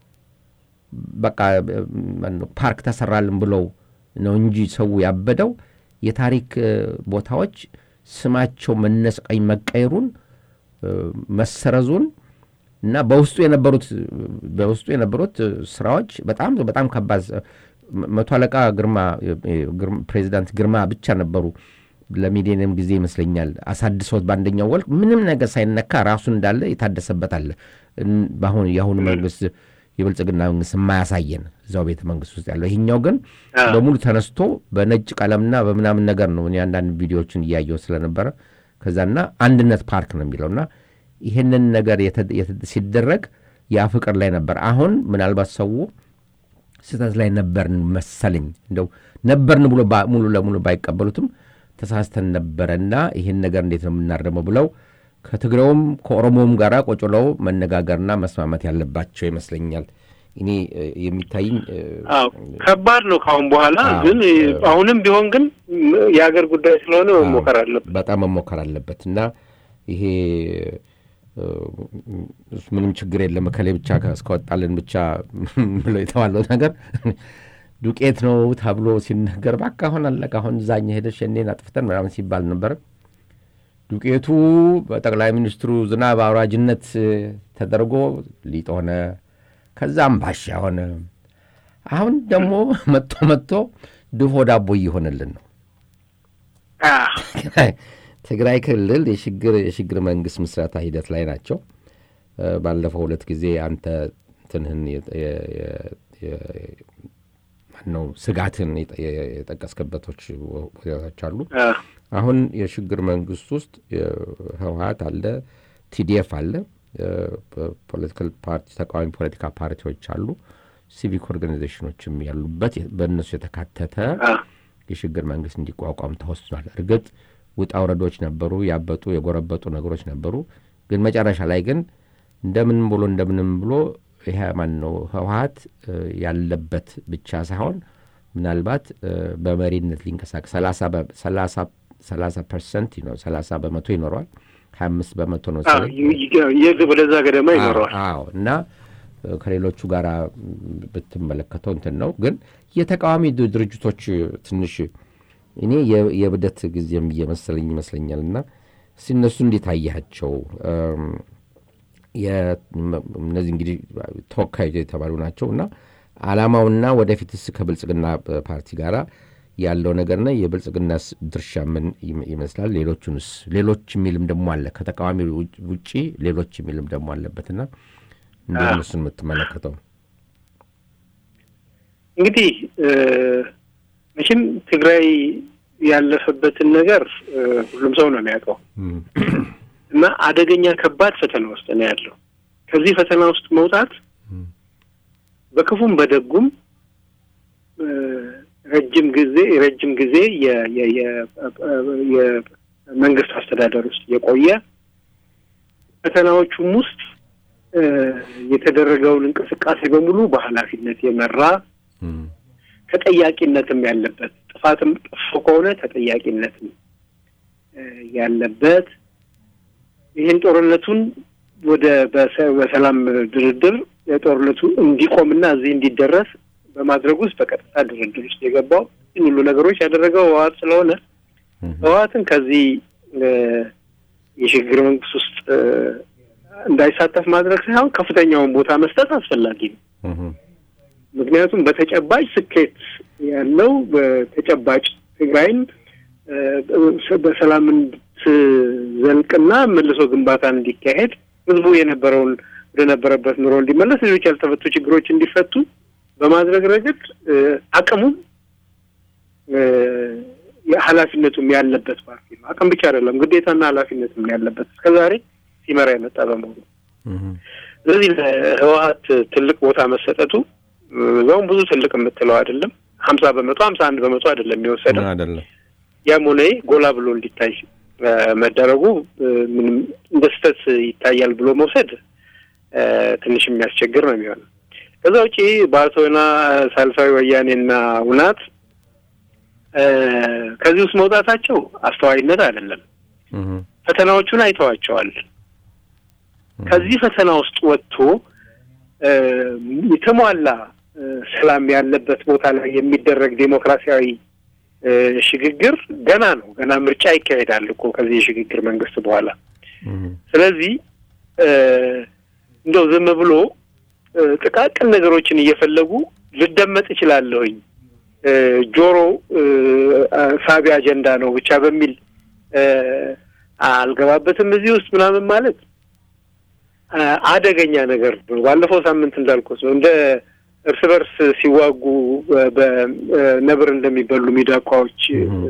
በቃ ፓርክ ተሰራልን ብለው ነው እንጂ ሰው ያበደው የታሪክ ቦታዎች ስማቸው መነስቀኝ መቀየሩን መሰረዙን እና በውስጡ የነበሩት በውስጡ የነበሩት ስራዎች በጣም በጣም ከባድ መቶ አለቃ ግርማ ፕሬዚዳንት ግርማ ብቻ ነበሩ ለሚሊኒየም ጊዜ ይመስለኛል አሳድሰውት ባንደኛው ወልክ ምንም ነገር ሳይነካ ራሱ እንዳለ የታደሰበት አለ። ባሁን ያሁን መንግስት የብልጽግና መንግስት ማያሳየን እዛው ቤተ መንግስት ውስጥ ያለው ይሄኛው ግን በሙሉ ተነስቶ በነጭ ቀለምና በመናምን ነገር ነው። እኔ አንዳንድ ቪዲዮዎችን እያየሁ ስለነበረ ከዛና አንድነት ፓርክ ነው የሚለውና ይሄንን ነገር ሲደረግ ያ ፍቅር ላይ ነበር። አሁን ምናልባት ሰው ስህተት ላይ ነበርን መሰለኝ እንደው ነበርን ብሎ ሙሉ ለሙሉ ባይቀበሉትም ተሳስተን ነበርና ይሄን ነገር እንዴት ነው የምናርመው ብለው ከትግሬውም ከኦሮሞም ጋራ ቆጭለው መነጋገርና መስማማት ያለባቸው ይመስለኛል። እኔ የሚታይኝ አዎ ከባድ ነው ካሁን በኋላ ግን አሁንም ቢሆን ግን የሀገር ጉዳይ ስለሆነ መሞከር አለበት በጣም መሞከር አለበትና ይሄ ምንም ችግር የለም ከሌ ብቻ እስከወጣልን ብቻ ብሎ የተባለው ነገር ዱቄት ነው ተብሎ ሲነገር ባካ አሁን አለቀ አሁን ዛኛ ሄደሽ እኔን አጥፍተን ምናምን ሲባል ነበር። ዱቄቱ በጠቅላይ ሚኒስትሩ ዝናብ አውራጅነት ተደርጎ ሊጥ ሆነ ከዛም ባሻ ሆነ አሁን ደግሞ መጥቶ መጥቶ ድፎ ዳቦ ይሆነልን ነው። ትግራይ ክልል የሽግግር የሽግግር መንግስት ምስረታ ሂደት ላይ ናቸው። ባለፈው ሁለት ጊዜ አንተ ትንህን ነው ስጋትን የጠቀስከበቶች ቦታዎች አሉ። አሁን የሽግግር መንግስት ውስጥ ህወሓት አለ ቲዲኤፍ አለ ፖለቲካል ፓርቲ ተቃዋሚ ፖለቲካ ፓርቲዎች አሉ ሲቪክ ኦርጋናይዜሽኖችም ያሉበት በእነሱ የተካተተ የሽግግር መንግስት እንዲቋቋም ተወስኗል እርግጥ ውጣ ወረዶች ነበሩ ያበጡ የጎረበጡ ነገሮች ነበሩ ግን መጨረሻ ላይ ግን እንደምን ብሎ እንደምንም ብሎ ይሄ ማን ነው ህወሓት ያለበት ብቻ ሳይሆን ምናልባት በመሪነት ሊንቀሳቀስ ሰላሳ ፐርሰንት ነው ሰላሳ በመቶ ይኖራል ሃያ አምስት በመቶ ነው ስለዚህ የዚህ ወደዛ ገደማ ይኖራል አዎ እና ከሌሎቹ ጋራ በተመለከተው እንትን ነው ግን የተቃዋሚ ድርጅቶች ትንሽ እኔ የብደት ጊዜም እየመሰለኝ ይመስለኛልና ሲነሱ እንዴት አያቸው የነዚህ እንግዲህ ተወካዮች የተባሉ ናቸውና አላማውና ወደፊትስ ከብልጽግና ፓርቲ ጋራ ያለው ነገርና የብልጽግና ድርሻ ምን ይመስላል ሌሎቹንስ ሌሎች የሚልም ደግሞ አለ ከተቃዋሚ ውጪ ሌሎች የሚልም ደግሞ አለበትና እንደነሱን የምትመለከተው እንግዲህ መቼም ትግራይ ያለፈበትን ነገር ሁሉም ሰው ነው የሚያውቀው እና አደገኛ ከባድ ፈተና ውስጥ ነው ያለው ከዚህ ፈተና ውስጥ መውጣት በክፉም በደጉም ረጅም ጊዜ ረጅም ጊዜ የ የ የመንግስት አስተዳደር ውስጥ የቆየ ፈተናዎቹም ውስጥ የተደረገውን እንቅስቃሴ በሙሉ በኃላፊነት የመራ ተጠያቂነትም ያለበት ጥፋትም ጥፎ ከሆነ ተጠያቂነትም ያለበት ይህን ጦርነቱን ወደ በሰላም ድርድር የጦርነቱ እንዲቆምና እዚህ እንዲደረስ በማድረግ ውስጥ በቀጥታ ድርድር ውስጥ የገባው ሁሉ ነገሮች ያደረገው ህወሓት ስለሆነ ህወሓትን ከዚህ የሽግግር መንግስት ውስጥ እንዳይሳተፍ ማድረግ ሳይሆን ከፍተኛውን ቦታ መስጠት አስፈላጊ ነው ምክንያቱም በተጨባጭ ስኬት ያለው በተጨባጭ ትግራይን በሰላም ዘልቅና መልሶ ግንባታ እንዲካሄድ ህዝቡ የነበረውን ወደ ነበረበት ኑሮ እንዲመለስ ሌሎች ያልተፈቱ ችግሮች እንዲፈቱ በማድረግ ረገድ አቅሙ የኃላፊነቱም ያለበት ፓርቲ ነው አቅም ብቻ አይደለም ግዴታና ኃላፊነትም ያለበት እስከዛሬ ሲመራ የመጣ በመሆኑ ስለዚህ ህወሓት ትልቅ ቦታ መሰጠቱ ነው ብዙ ትልቅ የምትለው አይደለም ሀምሳ በመቶ ሀምሳ አንድ በመቶ አይደለም የሚወሰደው አይደለም ያም ሆነ ጎላ ብሎ እንዲታይ መደረጉ ምንም እንደስተት ይታያል ብሎ መውሰድ ትንሽ የሚያስቸግር ነው የሚሆነው ከዛ ውጪ ባርቶና ሳልሳዊ ወያኔና ውናት ከዚህ ውስጥ መውጣታቸው አስተዋይነት አይደለም ፈተናዎቹን አይተዋቸዋል ከዚህ ፈተና ውስጥ ወጥቶ የተሟላ ሰላም ያለበት ቦታ ላይ የሚደረግ ዴሞክራሲያዊ ሽግግር ገና ነው ገና ምርጫ ይካሄዳል እኮ ከዚህ ሽግግር መንግስት በኋላ ስለዚህ እንደው ዝም ብሎ ጥቃቅን ነገሮችን እየፈለጉ ልደመጥ ይችላልኝ ጆሮ ሳቢ አጀንዳ ነው ብቻ በሚል አልገባበትም እዚህ ውስጥ ምናምን ማለት አደገኛ ነገር ነው ባለፈው ሳምንት እንዳልኩት እንደ እርስ በርስ ሲዋጉ በነብር እንደሚበሉ ሚዳቋዎች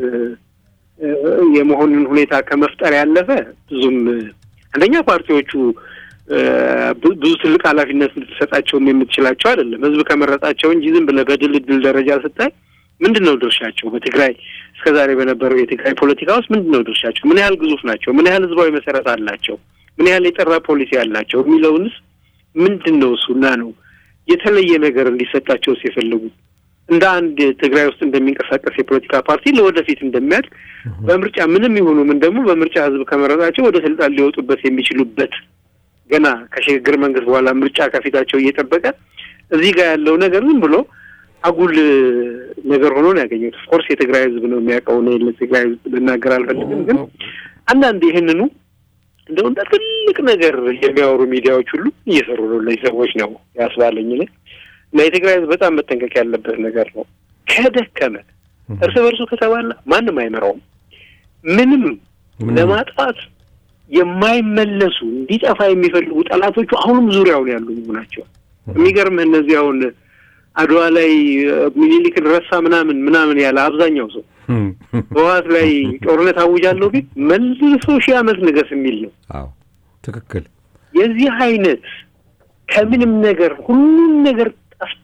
የመሆንን ሁኔታ ከመፍጠር ያለፈ ብዙም አንደኛ ፓርቲዎቹ ብዙ ትልቅ ኃላፊነት ልትሰጣቸው የምትችላቸው አይደለም ህዝብ ከመረጣቸው እንጂ ዝም ብለ በድልድል ደረጃ ስታይ ምንድነው ድርሻቸው በትግራይ እስከዛሬ በነበረው የትግራይ ፖለቲካ ውስጥ ምንድነው ድርሻቸው ምን ያህል ግዙፍ ናቸው ምን ያህል ህዝባዊ መሰረት አላቸው ምን ያህል የጠራ ፖሊሲ ያላቸው የሚለውንስ ምንድነው ሱና ነው የተለየ ነገር እንዲሰጣቸው ሲፈልጉ እንደ አንድ ትግራይ ውስጥ እንደሚንቀሳቀስ የፖለቲካ ፓርቲ ለወደፊት እንደሚያድግ በምርጫ ምንም ይሁኑ ምን ደግሞ በምርጫ ህዝብ ከመረጣቸው ወደ ስልጣን ሊወጡበት የሚችሉበት ገና ከሽግግር መንግስት በኋላ ምርጫ ከፊታቸው እየተጠበቀ እዚህ ጋር ያለው ነገር ዝም ብሎ አጉል ነገር ሆኖ ነው ያገኘው ኦፍኮርስ የትግራይ ህዝብ ነው የሚያውቀው ነው ለትግራይ ህዝብ ልናገር አልፈልግም ግን አንዳንድ ይሄንኑ እንደው እንደ ትልቅ ነገር የሚያወሩ ሚዲያዎች ሁሉ እየሰሩ ነው ለሰዎች ነው ያስባለኝ ነው ለትግራይ ህዝብ በጣም መጠንቀቅ ያለበት ነገር ነው ከደከመ እርስ በርሱ ከተባለ ማንም አይመራውም ምንም ለማጥፋት የማይመለሱ እንዲጠፋ የሚፈልጉ ጠላቶቹ አሁንም ዙሪያውን ያሉ ናቸው የሚገርም እነዚህ አሁን አድዋ ላይ ሚኒሊክን ረሳ ምናምን ምናምን ያለ አብዛኛው ሰው ህወሓት ላይ ጦርነት አውጃለሁ ቢል መልሶ ሺህ ዓመት ንገስ የሚል ነው አዎ ትክክል የዚህ አይነት ከምንም ነገር ሁሉም ነገር ጠፍቶ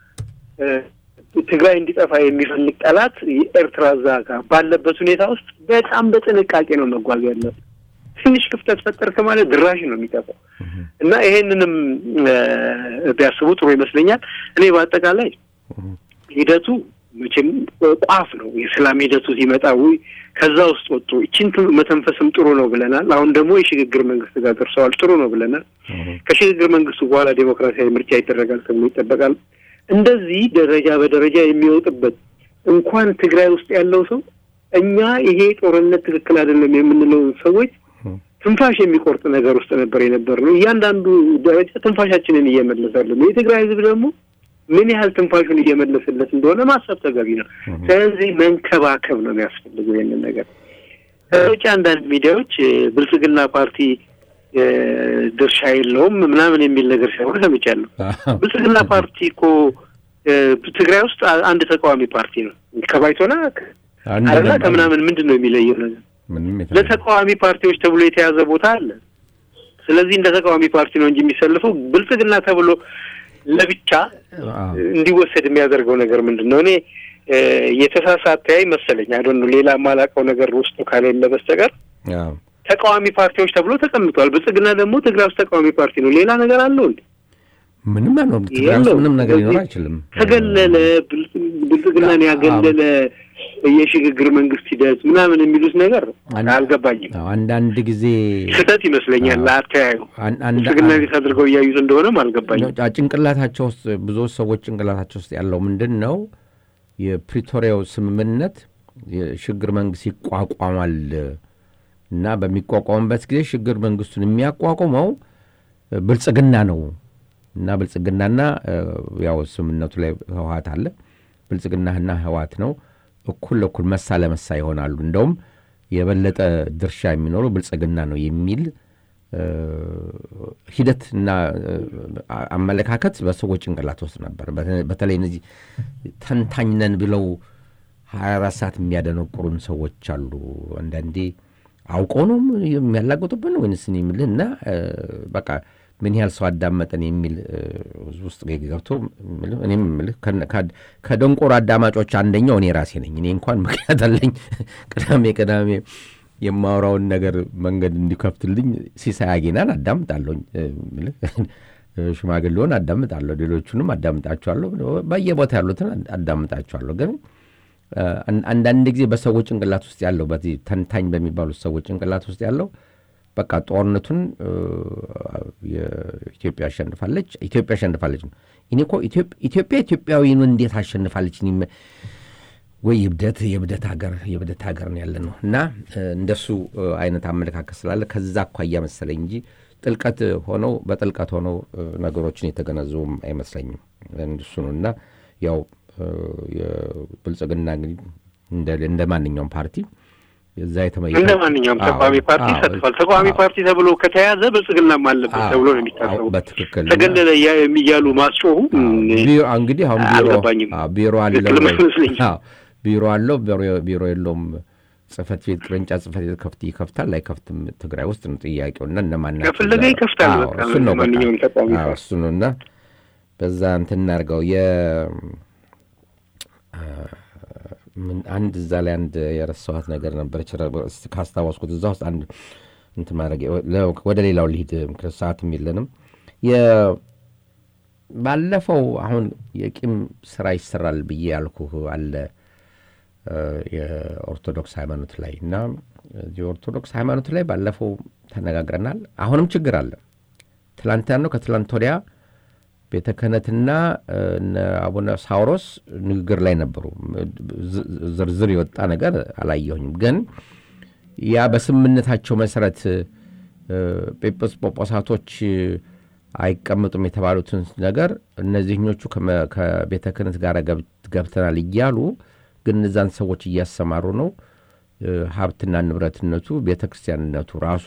ትግራይ እንዲጠፋ የሚፈልግ ጠላት ኤርትራ ዛጋ ባለበት ሁኔታ ውስጥ በጣም በጥንቃቄ ነው መጓዝ ያለበት ትንሽ ክፍተት ፈጠርከ ማለት ድራሽ ነው የሚጠፋው እና ይሄንንም ቢያስቡ ጥሩ ይመስለኛል እኔ በአጠቃላይ ሂደቱ መቼም ቋፍ ነው የሰላም ሂደቱ ሲመጣ ወይ ከዛ ውስጥ ወጥቶ እቺን መተንፈስም ጥሩ ነው ብለናል አሁን ደግሞ የሽግግር መንግስት ጋር ደርሰዋል ጥሩ ነው ብለናል ከሽግግር መንግስቱ በኋላ ዲሞክራሲያዊ ምርጫ ይደረጋል ተብሎ ይጠበቃል እንደዚህ ደረጃ በደረጃ የሚወጥበት እንኳን ትግራይ ውስጥ ያለው ሰው እኛ ይሄ ጦርነት ትክክል አይደለም የምንለው ሰዎች ትንፋሽ የሚቆርጥ ነገር ውስጥ ነበር የነበርነው እያንዳንዱ ደረጃ ትንፋሻችንን እየመለሰልን የትግራይ ህዝብ ደግሞ ምን ያህል ትንፋሹን እየመለሰለት እንደሆነ ማሰብ ተገቢ ነው ስለዚህ መንከባከብ ነው የሚያስፈልገው ይሄንን ነገር እርጫ አንዳንድ ሚዲያዎች ብልጽግና ፓርቲ ድርሻ የለውም ምናምን የሚል ነገር ሲያወሩ ሰምቻለሁ ብልጽግና ፓርቲ እኮ ትግራይ ውስጥ አንድ ተቃዋሚ ፓርቲ ነው ከባይቶና አረጋ ከምናምን ምንድነው የሚለየው ነገር ለተቃዋሚ ፓርቲዎች ተብሎ የተያዘ ቦታ አለ ስለዚህ እንደ ተቃዋሚ ፓርቲ ነው እንጂ የሚሰልፈው ብልጽግና ተብሎ ለብቻ እንዲወሰድ የሚያደርገው ነገር ምንድነው እኔ የተሳሳተ ያይ መሰለኝ አይደል ሌላ ማላቀው ነገር ውስጥ ካለ በስተቀር ተቃዋሚ ፓርቲዎች ተብሎ ተቀምጧል ብልጽግና ደግሞ ትግራይ ውስጥ ተቃዋሚ ፓርቲ ነው ሌላ ነገር አለው እንዴ ምንም ነው ትግራይ ውስጥ ምንም ነገር ሊኖር አይችልም ተገለለ ብልጽግናን ያገለለ የሽግግር መንግስት ሂደት ምናምን የሚሉት ነገር አልገባኝም አንዳንድ ጊዜ ስህተት ይመስለኛል አታያዩ ብልጽግና ሊሳድርገው ያዩት እንደሆነም አልገባኝም ጭንቅላታቸው ውስጥ ብዙ ሰዎች ጭንቅላታቸው ውስጥ ያለው ምንድነው የፕሪቶሪያው ስምምነት የሽግግር መንግስት ይቋቋማል እና በሚቋቋምበት ጊዜ ሽግግር መንግስቱን የሚያቋቁመው ብልጽግና ነው እና ብልጽግናና ያው ስምምነቱ ላይ ህወሓት አለ ብልጽግናና ህወሓት ነው እኩል እኩል መሳ ለመሳ ይሆናሉ እንደውም የበለጠ ድርሻ የሚኖረው ብልጽግና ነው የሚል ሂደትና አመለካከት በሰዎች ጭንቅላት ውስጥ ነበር በተለይ እነዚህ ተንታኝነን ብለው ሀያ አራት ሰዓት የሚያደነቁሩን ሰዎች አሉ አንዳንዴ አውቀው ነው የሚያላግጡብን ወይንስ እኔምልና በቃ ምን ያህል ሰው አዳመጠን የሚል ውስጥ ገብቶ እኔም ከደንቆር አዳማጮች አንደኛው እኔ ራሴ ነኝ እኔ እንኳን ምክንያት አለኝ ቅዳሜ ቅዳሜ የማወራውን ነገር መንገድ እንዲከፍትልኝ ሲሳያጌናን አዳምጣለሁ ሽማግሌውን አዳምጣለሁ ሌሎቹንም አዳምጣቸዋለሁ በየቦታ ያሉትን አዳምጣቸዋለሁ ግን አንዳንድ ጊዜ በሰዎች ጭንቅላት ውስጥ ያለው በዚህ ተንታኝ በሚባሉት ሰዎች ጭንቅላት ውስጥ ያለው በቃ ጦርነቱን የኢትዮጵያ አሸንፋለች ኢትዮጵያ አሸንፋለች እኔኮ ኢትዮጵያ ኢትዮጵያዊን እንዴት አሸንፋለች ወይ ይብደት የብደት ሀገር የብደት ሀገር ነው ያለነው እና እንደሱ አይነት አመለካከት ስላለ ከዛ አኳያ መሰለኝ እንጂ ጥልቀት ሆነው በጥልቀት ሆነው ነገሮችን የተገነዘቡም አይመስለኝም እንደሱ ነውና ያው የብልጽግና እንግዲህ እንደ እንደማንኛውም ፓርቲ የዛ የተመየ እንደማንኛውም ተቃዋሚ ፓርቲ ሰጥቷል ተቃዋሚ ፓርቲ ተብሎ ከተያዘ ብልጽግና ማለበት ተብሎ ነው የሚታሰበው በትክክል ተገለለ የሚያሉ ማስጮሁ እንግዲህ አሁን ቢሮ ቢሮ አለ አዎ ቢሮ አለው ቢሮ የለውም ጽፈት ቤት ቅርንጫፍ ጽፈት ቤት ከፍት ይከፍታል ላይ ከፍትም ትግራይ ውስጥ ነው ጥያቄውና እነማን ናቸው ከፈለገ ይከፍታል በቃ ማንኛውም ተቃዋሚ አዎ እሱ ነውና በዛ እንትን እናርጋው የ ምን አንድ እዛ ላይ አንድ የረሳሁት ነገር ነበር ካስታወስኩት እዛ ውስጥ አንድ እንትን ማድረግ ወደ ሌላው ልሂድ ምክንያት ሰዓትም የለንም የ ባለፈው አሁን የቂም ስራ ይሰራል ብዬ ያልኩህ አለ የኦርቶዶክስ ሃይማኖት ላይ እና የኦርቶዶክስ ሃይማኖት ላይ ባለፈው ተነጋግረናል አሁንም ችግር አለ ትላንትና ነው ከትላንት ወዲያ ቤተ ክህነትና አቡነ ሳውሮስ ንግግር ላይ ነበሩ ዝርዝር የወጣ ነገር አላየሁኝም ግን ያ በስምምነታቸው መሰረት ጴጵስ ጳጳሳቶች አይቀመጡም የተባሉትን ነገር እነዚህኞቹ ከቤተ ክህነት ጋር ገብተናል እያሉ ግን እነዛን ሰዎች እያሰማሩ ነው ሀብትና ንብረትነቱ ቤተክርስቲያንነቱ ራሱ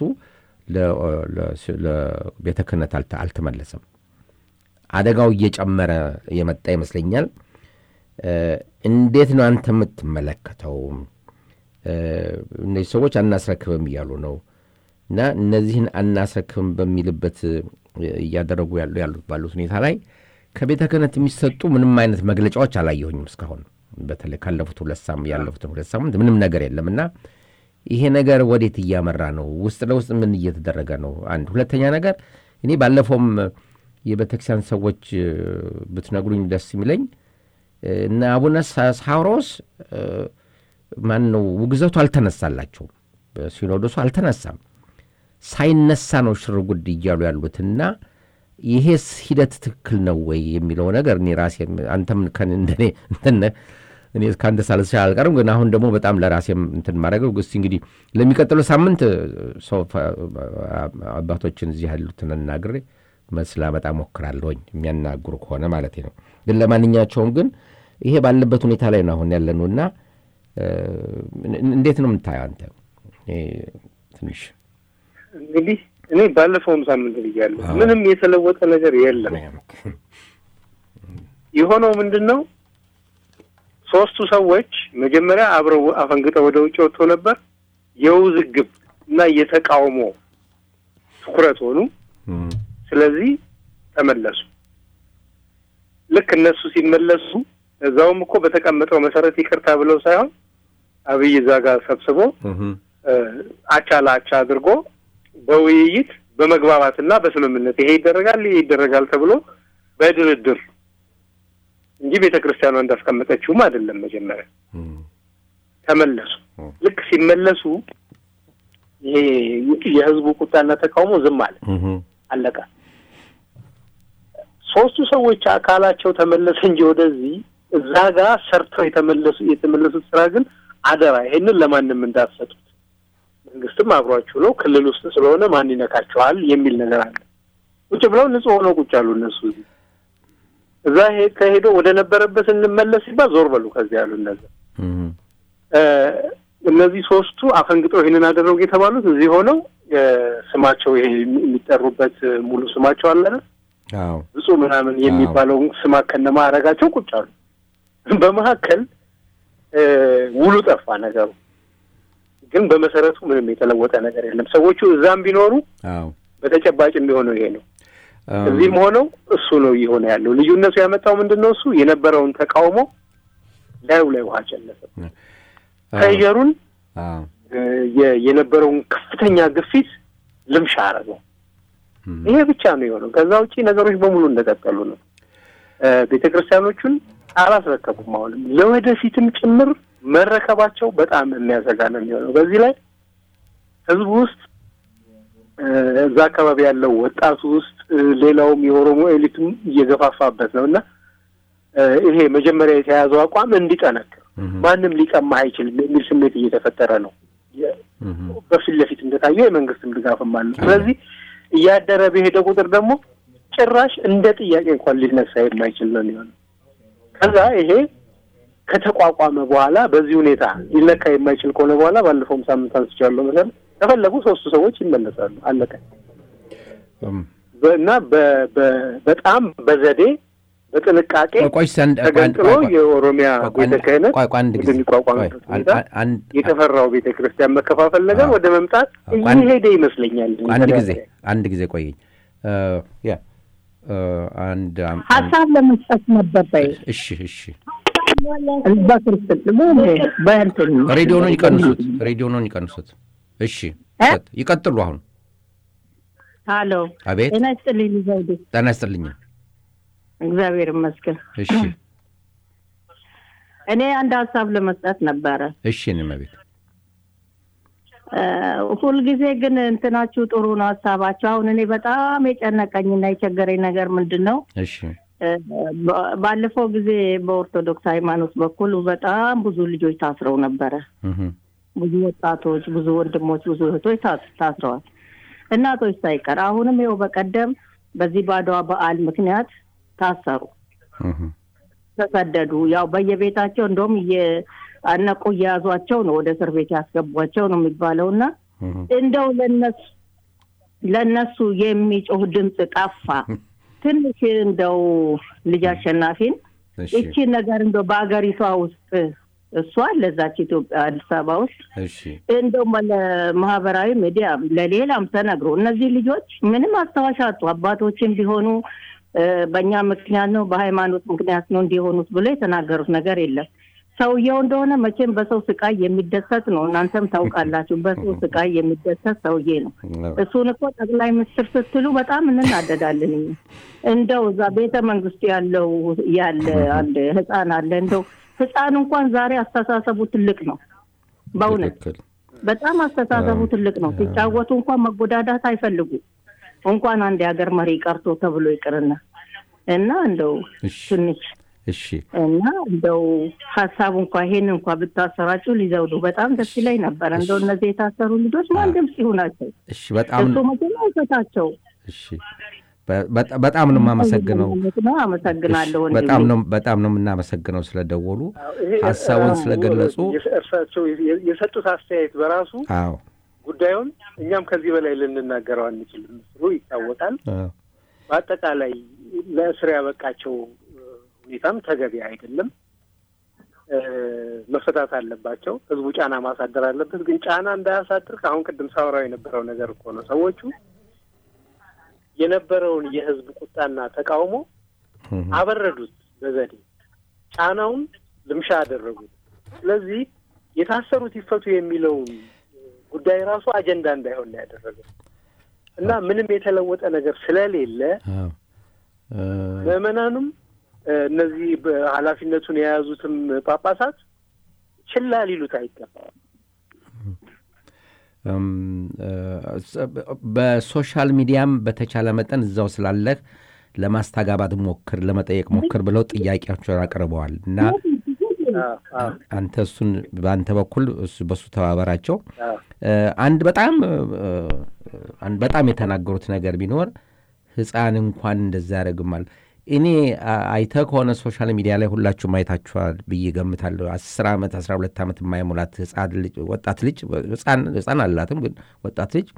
ለቤተ ክህነት አልተመለሰም አደጋው እየጨመረ የመጣ ይመስለኛል እንዴት ነው አንተ የምትመለከተው እነዚህ ሰዎች አናስረክብም ይያሉ ነው እና እነዚህን አናሰክም በሚልበት ያደረጉ ያሉ ያሉት ባሉት ሁኔታ ላይ ከቤተ ክህነት የሚሰጡ ምንም አይነት መግለጫዎች አላየሁኝም እስካሁን በተለይ ካለፉት ሁለት ሳምንት ያለፉት ሁለት ሳምንት ምንም ነገር የለምና ይሄ ነገር ወዴት እያመራ ነው ውስጥ ለውስጥ ምን እየተደረገ ነው አንድ ሁለተኛ ነገር እኔ ባለፈውም የቤተክርስቲያን ሰዎች ብትነግሩኝ ደስ የሚለኝ እና አቡነ ሳውሮስ ማን ነው ውግዘቱ አልተነሳላቸው በሲኖዶሱ አልተነሳም ሳይነሳ ነው ሽርጉድ ይያሉ ያሉትና ይሄስ ሂደት ትክክል ነው ወይ የሚለው ነገር እኔ ራሴ አንተም ከን እንደኔ እንተነ እኔ ካንተ ሳልሰ አልቀርም ግን አሁን ደግሞ በጣም ለራሴም እንትን ማረገው ግስ እንግዲህ ለሚቀጥለው ሳምንት ሰው አባቶችን እዚህ ያሉትን እናግሬ መስላ በጣም ሞክራለሁኝ የሚያናግሩ ከሆነ ማለት ነው ግን ለማንኛቸውም ግን ይሄ ባለበት ሁኔታ ላይ ነው አሁን ያለነውና እንዴት ነው የምታየው አንተ ትንሽ እንግዲህ እኔ ባለፈውም ሳምንት ልያለሁ ምንም የተለወጠ ነገር የለም የሆነው ምንድነው ሶስቱ ሰዎች መጀመሪያ አብረው አፈንግጠው ወደ ውጭ ወጥቶ ነበር የውዝግብ እና የተቃውሞ ትኩረት ሆኑ ስለዚህ ተመለሱ ልክ እነሱ ሲመለሱ እዛውም እኮ በተቀመጠው መሰረት ይቅርታ ብለው ሳይሆን አብይ ዛጋ ሰብስቦ አቻላ አቻ አድርጎ በውይይት በመግባባትና በስምምነት ይሄ ይደረጋል ይሄ ይደረጋል ተብሎ በድርድር እንጂ ቤተክርስቲያኗ እንዳስቀመጠችውም አይደለም መጀመሪያ ተመለሱ ልክ ሲመለሱ ይሄ የህዝቡ ቁጣና ተቃውሞ ዝም አለ አለቀ ሶስቱ ሰዎች አካላቸው ተመለሰ እንጂ ወደዚህ እዛ ጋር ሰርተው የተመለሱ የተመለሱት ስራ ግን አደራ ይሄንን ለማንም እንዳትሰጡት መንግስትም አብሯቸው ነው ክልል ውስጥ ስለሆነ ማን ይነካቸዋል የሚል ነገር አለ ቁጭ ብለው ንጹህ ሆነው ቁጭ አሉ እነሱ እዛ ሄድ ከሄዶ ወደ ነበረበት እንመለስ ይባል ዞር በሉ ከዚህ ያሉ እነዛ እ እነዚህ ሶስቱ አፈንግጠው ይሄንን አደረጉ የተባሉት እዚህ ሆነው ስማቸው ይሄ የሚጠሩበት ሙሉ ስማቸው አለ አይደል አዎ ብዙ ምናምን የሚባለው ስማ ከነማ አረጋቸው ቁጭ አሉ በመሐከል ውሉ ጠፋ ነገሩ ግን በመሰረቱ ምንም የተለወጠ ነገር የለም ሰዎቹ እዛም ቢኖሩ አዎ በተጨባጭ የሚሆነው ይሄ ነው እዚህም ሆነው እሱ ነው ይሆነ ያለው ልዩነቱ ያመጣው ምንድነው እሱ የነበረውን ተቃውሞ ላይ ላይ ውሃ ጨለፈ ከየሩን አዎ የነበረውን ከፍተኛ ግፊት ልምሻ አረገው ይሄ ብቻ ነው የሆነው ከዛ ውጪ ነገሮች በሙሉ እንደቀጠሉ ነው ቤተክርስቲያኖቹን አላስረከቡም አሁንም ለወደፊትም ጭምር መረከባቸው በጣም የሚያሰጋ ነው የሚሆነው በዚህ ላይ ህዝቡ ውስጥ እዛ አካባቢ ያለው ወጣቱ ውስጥ ሌላውም የኦሮሞ ኤሊትም እየገፋፋበት ነውና ይሄ መጀመሪያ የተያዘው አቋም እንዲጠነክር ማንንም ሊቀማ አይችልም የሚል ስሜት እየተፈጠረ ነው በፊት ለፊት እንደታየው የመንግስትም ድጋፍም አለ ስለዚህ እያደረ በሄደ ቁጥር ደግሞ ጭራሽ እንደ ጥያቄ እንኳን ሊነሳ የማይችል ነው የሚሆነው ከዛ ይሄ ከተቋቋመ በኋላ በዚህ ሁኔታ ሊለካ የማይችል ከሆነ በኋላ ባለፈው ሳምንት አንስቻለሁ ማለት ተፈለጉ ሶስቱ ሰዎች ይመለሳሉ አለቀ እና በጣም በዘዴ በጥንቃቄ ተገንጥሎ የኦሮሚያ ቤተክህነት እንደሚቋቋም አንድ የተፈራው ቤተክርስቲያን መከፋፈል ነገር ወደ መምጣት እየሄደ ይመስለኛል አንድ ጊዜ አንድ ጊዜ ቆየኝ ያ አንድ ሐሳብ ለመስጠት ነበር እሺ እሺ በክርስቶስ በእንትን ሬዲዮውን ይቀንሱት ሬዲዮውን ይቀንሱት እሺ ይቀጥሉ አሁን ሃሎ አቤት እኔ አስተልኝ ዘውዴ ጤና ይስጥልኝ እግዚአብሔር ይመስገን እሺ እኔ አንድ ሐሳብ ለመስጠት ነበር እሺ እኔ ማለት ሁሉ ጊዜ ግን እንትናችሁ ጥሩ ነው ሐሳባችሁ አሁን እኔ በጣም የጨነቀኝና የቸገረኝ ነገር ምንድነው እሺ ባለፈው ጊዜ በኦርቶዶክስ ሃይማኖት በኩል በጣም ብዙ ልጆች ታስረው ነበር ብዙ ወጣቶች ብዙ ወንድሞች ብዙ እህቶች ታስረዋል እናቶች ሳይቀር አሁንም ይኸው በቀደም በዚህ ባዶዋ በዓል ምክንያት ታሰሩ ተሰደዱ ያው በየቤታቸው እንደውም የአነቁ ያዟቸው ነው ወደ እስር ቤት ያስገቧቸው ነው የሚባለውና እንደው ለነሱ ለነሱ የሚጮህ ድምጽ ጠፋ ትንሽ እንደው ልጅ አሸናፊን እቺ ነገር እንደው በአገሪቷ ውስጥ እሷ ለዛች ኢትዮጵያ አዲስ አበባ ውስጥ እሺ እንደውም ለማህበራዊ ሚዲያ ለሌላም ተነግሮ እነዚህ ልጆች ምንም አስተዋሽ አጡ አባቶችን ቢሆኑ በእኛ ምክንያት ነው በሃይማኖት ምክንያት ነው እንዲሆኑት ብለው የተናገሩት ነገር የለም ሰውየው እንደሆነ መቼም በሰው ስቃይ የሚደሰት ነው እናንተም ታውቃላችሁ በሰው ስቃይ የሚደሰት ሰውዬ ነው እሱን እኮ ጠቅላይ ሚኒስትር ስትሉ በጣም እንናደዳለን እንደው እዛ ቤተ መንግስት ያለው ያለ አንድ ህፃን አለ እንደው ህፃን እንኳን ዛሬ አስተሳሰቡ ትልቅ ነው በእውነት በጣም አስተሳሰቡ ትልቅ ነው ሲጫወቱ እንኳን መጎዳዳት አይፈልጉ እንኳን አንድ ያገር መሪ ቀርቶ ተብሎ ይቅርና እና እንደው ትንሽ እሺ እና እንደው ሐሳቡ እንኳን ይሄን እንኳን ብታሰራጩ ሊዘውዱ በጣም ደስ ይለኝ ነበር እንደው እነዚህ የታሰሩ ልጆች ማንደም ሲሆናቸው እሺ በጣም ነው መተናቸው እሺ በጣም ነው ማመሰግነው አመሰግናለሁ በጣም ነው በጣም ነው እናመሰግነው ስለደወሉ ሐሳቡን ስለገለጹ እርሳቸው የሰጡት አስተያየት በራሱ አዎ ጉዳዩን እኛም ከዚህ በላይ ልንናገረው አንችልም ነው ይታወቃል በአጠቃላይ ለእስር ያበቃቸው ሁኔታም ተገቢ አይደለም መፈታት አለባቸው ህዝቡ ጫና ማሳደር አለበት ግን ጫና እንዳያሳድር አሁን ቅድም ሳወራው የነበረው ነገር እኮ ነው ሰዎቹ የነበረውን የህዝብ ቁጣና ተቃውሞ አበረዱት በዘዴ ጫናውን ልምሻ አደረጉት ስለዚህ የታሰሩት ይፈቱ የሚለው ጉዳይ ራሱ አጀንዳ እንዳይሆን ያደረገው እና ምንም የተለወጠ ነገር ስለሌለ ለመናኑም እነዚህ በኃላፊነቱን የያዙትም ጳጳሳት ችላ ሊሉት አይገባም በሶሻል ሚዲያም በተቻለ መጠን እዛው ስላለህ ለማስተጋባት ሞክር ለመጠየቅ ሞክር ብለው ጥያቄያቸውን አቀርበዋል እና አንተ እሱን በአንተ በኩል በሱ ተባበራቸው አንድ በጣም አንድ በጣም የተናገሩት ነገር ቢኖር ህፃን እንኳን እንደዛ ያረግማል እኔ አይተ ከሆነ ሶሻል ሚዲያ ላይ ሁላችሁ ማይታችኋል ብዬ ገምታለሁ አስር አመት አስራ ሁለት አመት የማይሞላት ህፃን ልጅ ወጣት ልጅ ህፃን ህፃን አላትም ግን ወጣት ልጅ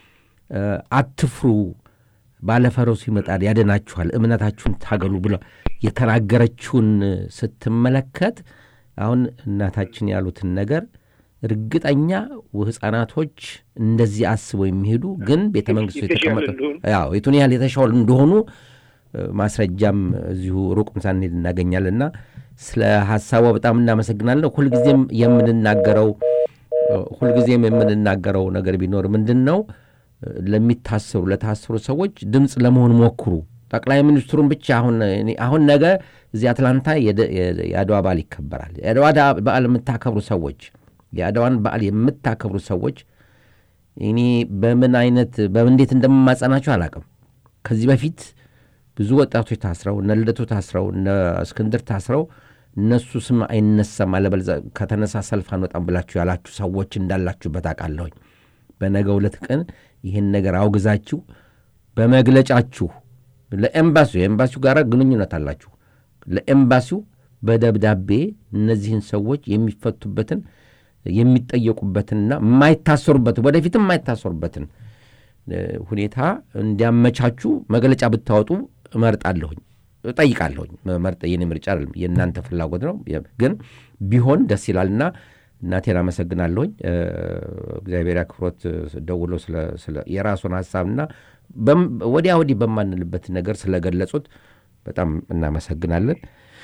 አትፍሩ ባለፈረሱ ይመጣል ያደናችኋል እምነታችሁን ታገሉ ብሎ የተናገረችውን ስትመለከት አሁን እናታችን ያሉትን ነገር እርግጠኛ ህፃናቶች እንደዚህ አስበው የሚሄዱ ግን ቤተ መንግስቱ የተቀመጡ ያው የቱን ያህል የተሻሉ እንደሆኑ ማስረጃም እዚሁ ሩቅም ሳንሄድ እናገኛለንና ስለ ሐሳቡ በጣም እናመሰግናለን ሁሉ ጊዜም የምንናገረው ሁሉ ጊዜም የምንናገረው ነገር ቢኖር ምንድነው ለሚታሰሩ ለታሰሩ ሰዎች ድምጽ ለመሆን ሞክሩ ጠቅላይ ሚኒስትሩን ብቻ አሁን አሁን ነገ እዚህ አትላንታ የአድዋ በዓል ይከበራል የአድዋ በዓል የምታከብሩ ሰዎች የአድዋን በዓል የምታከብሩ ሰዎች እኔ በምን አይነት በእንዴት እንደማጸናቸው አላቀም ከዚህ በፊት ብዙ ወጣቶች ታስረው እነ ልደቱ ታስረው እነ እስክንድር ታስረው እነሱ ስም አይነሳም አለበለዛ ከተነሳ ሰልፍ አንወጣም ብላችሁ ያላችሁ ሰዎች እንዳላችሁበት አቃለሁኝ በነገው ዕለት ቀን ይሄን ነገር አውግዛችሁ በመግለጫችሁ ለኤምባሲው ኤምባሲው ጋር ግንኙነት አላችሁ ለኤምባሲው በደብዳቤ እነዚህን ሰዎች የሚፈቱበትን የሚጠየቁበትና ማይታሰሩበት ወደፊትም ማይታሰሩበትን ሁኔታ እንዲያመቻቹ መግለጫ ብታወጡ እመርጣለሁኝ እጠይቃለሁኝ መርጠ የኔ ምርጫ አይደለም የእናንተ ፍላጎት ነው ግን ቢሆን ደስ ይላልና እናቴን አመሰግናለሁኝ እግዚአብሔር ያክብሮት ደውሎ ስለ ስለ የራሱን ሐሳብና ወዲያ ወዲህ በማንልበት ነገር ስለገለጹት በጣም እናመሰግናለን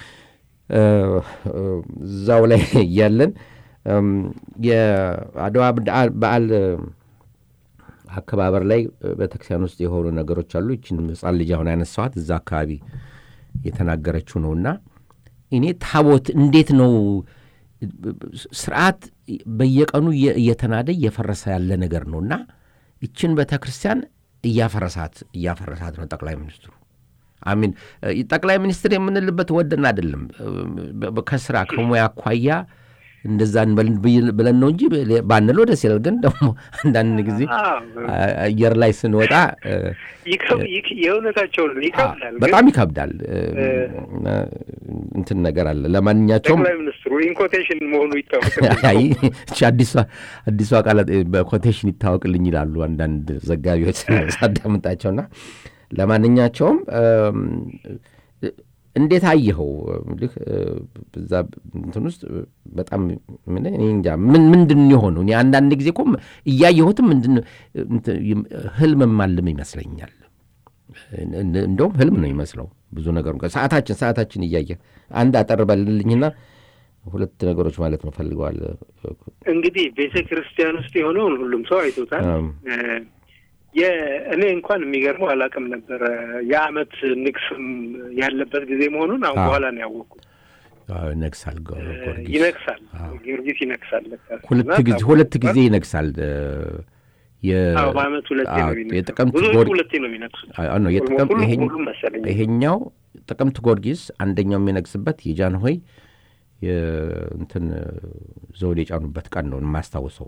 ዛው ላይ ያለን የአድዋ በዓል አከባበር ላይ በተክሲያን ውስጥ የሆኑ ነገሮች አሉ እቺን ህፃን ልጅ አሁን ያነሳዋት እዛ አካባቢ የተናገረችው ነውና እኔ ታቦት እንዴት ነው ስርዓት በየቀኑ እየተናደ እየፈረሰ ያለ ነገር ነውና እቺን በተክርስቲያን እያፈረሳት እያፈረሳት ነው ጠቅላይ ሚኒስትሩ አሚን ጠቅላይ ሚኒስትር የምንልበት ወደና አይደለም ከስራ ከሙያ አኳያ እንደዛን ብለን ነው እንጂ ባንለው ደስ ይላል ግን ደግሞ አንዳንድ ጊዜ አየር ላይ ስንወጣ የእውነታቸው ነው ይከብዳል በጣም ይከብዳል እንትን ነገር አለ ለማንኛቸውም ጠቅላይ ሚኒስትሩ ኢንኮቴሽን መሆኑ ይታወቃል አይ አዲስ አዲስ ቃል በኮቴሽን ይታወቅልኝ ይላሉ አንዳንድ ዘጋቢዎች ሳዳምጣቸውና ለማንኛቸውም እንዴት አየኸው? ልክ በዛ እንትን ውስጥ በጣም ምን እኔ እንጃ ምን ምንድን ነው የሆነው? እኔ አንዳንድ ጊዜ እኮ እያየሁትም ምንድን ህልም ማለም ይመስለኛል። እንደውም ህልም ነው የሚመስለው ብዙ ነገር ሰዓታችን ሰዓታችን እያየ አንድ አጠርበልልኝና ሁለት ነገሮች ማለት ነው ፈልገዋል። እንግዲህ ቤተ ክርስቲያን ውስጥ የሆነውን ሁሉም ሰው አይቶታል። የእኔ እንኳን የሚገርመው አላውቅም ነበር የዓመት ንግስም ያለበት ጊዜ መሆኑን አሁን በኋላ ነው ያወቅኩት። አዎ ነግሳል ጊዮርጊስ ይነግሳል ጊዮርጊስ ይነግሳል። ሁለት ጊዜ ሁለት ጊዜ ይነግሳል። የአዎ በዓመት ሁለቴ ነው የሚነግሰው። የጥቅምት ሁለቴ ነው የሚነግሱት። አዎ ነው የጥቅምት ይሄኛው ጥቅምት ጊዮርጊስ አንደኛው የሚነግስበት የጃንሆይ የእንትን ዘውድ የጫኑበት ቀን ነው የማስታውሰው።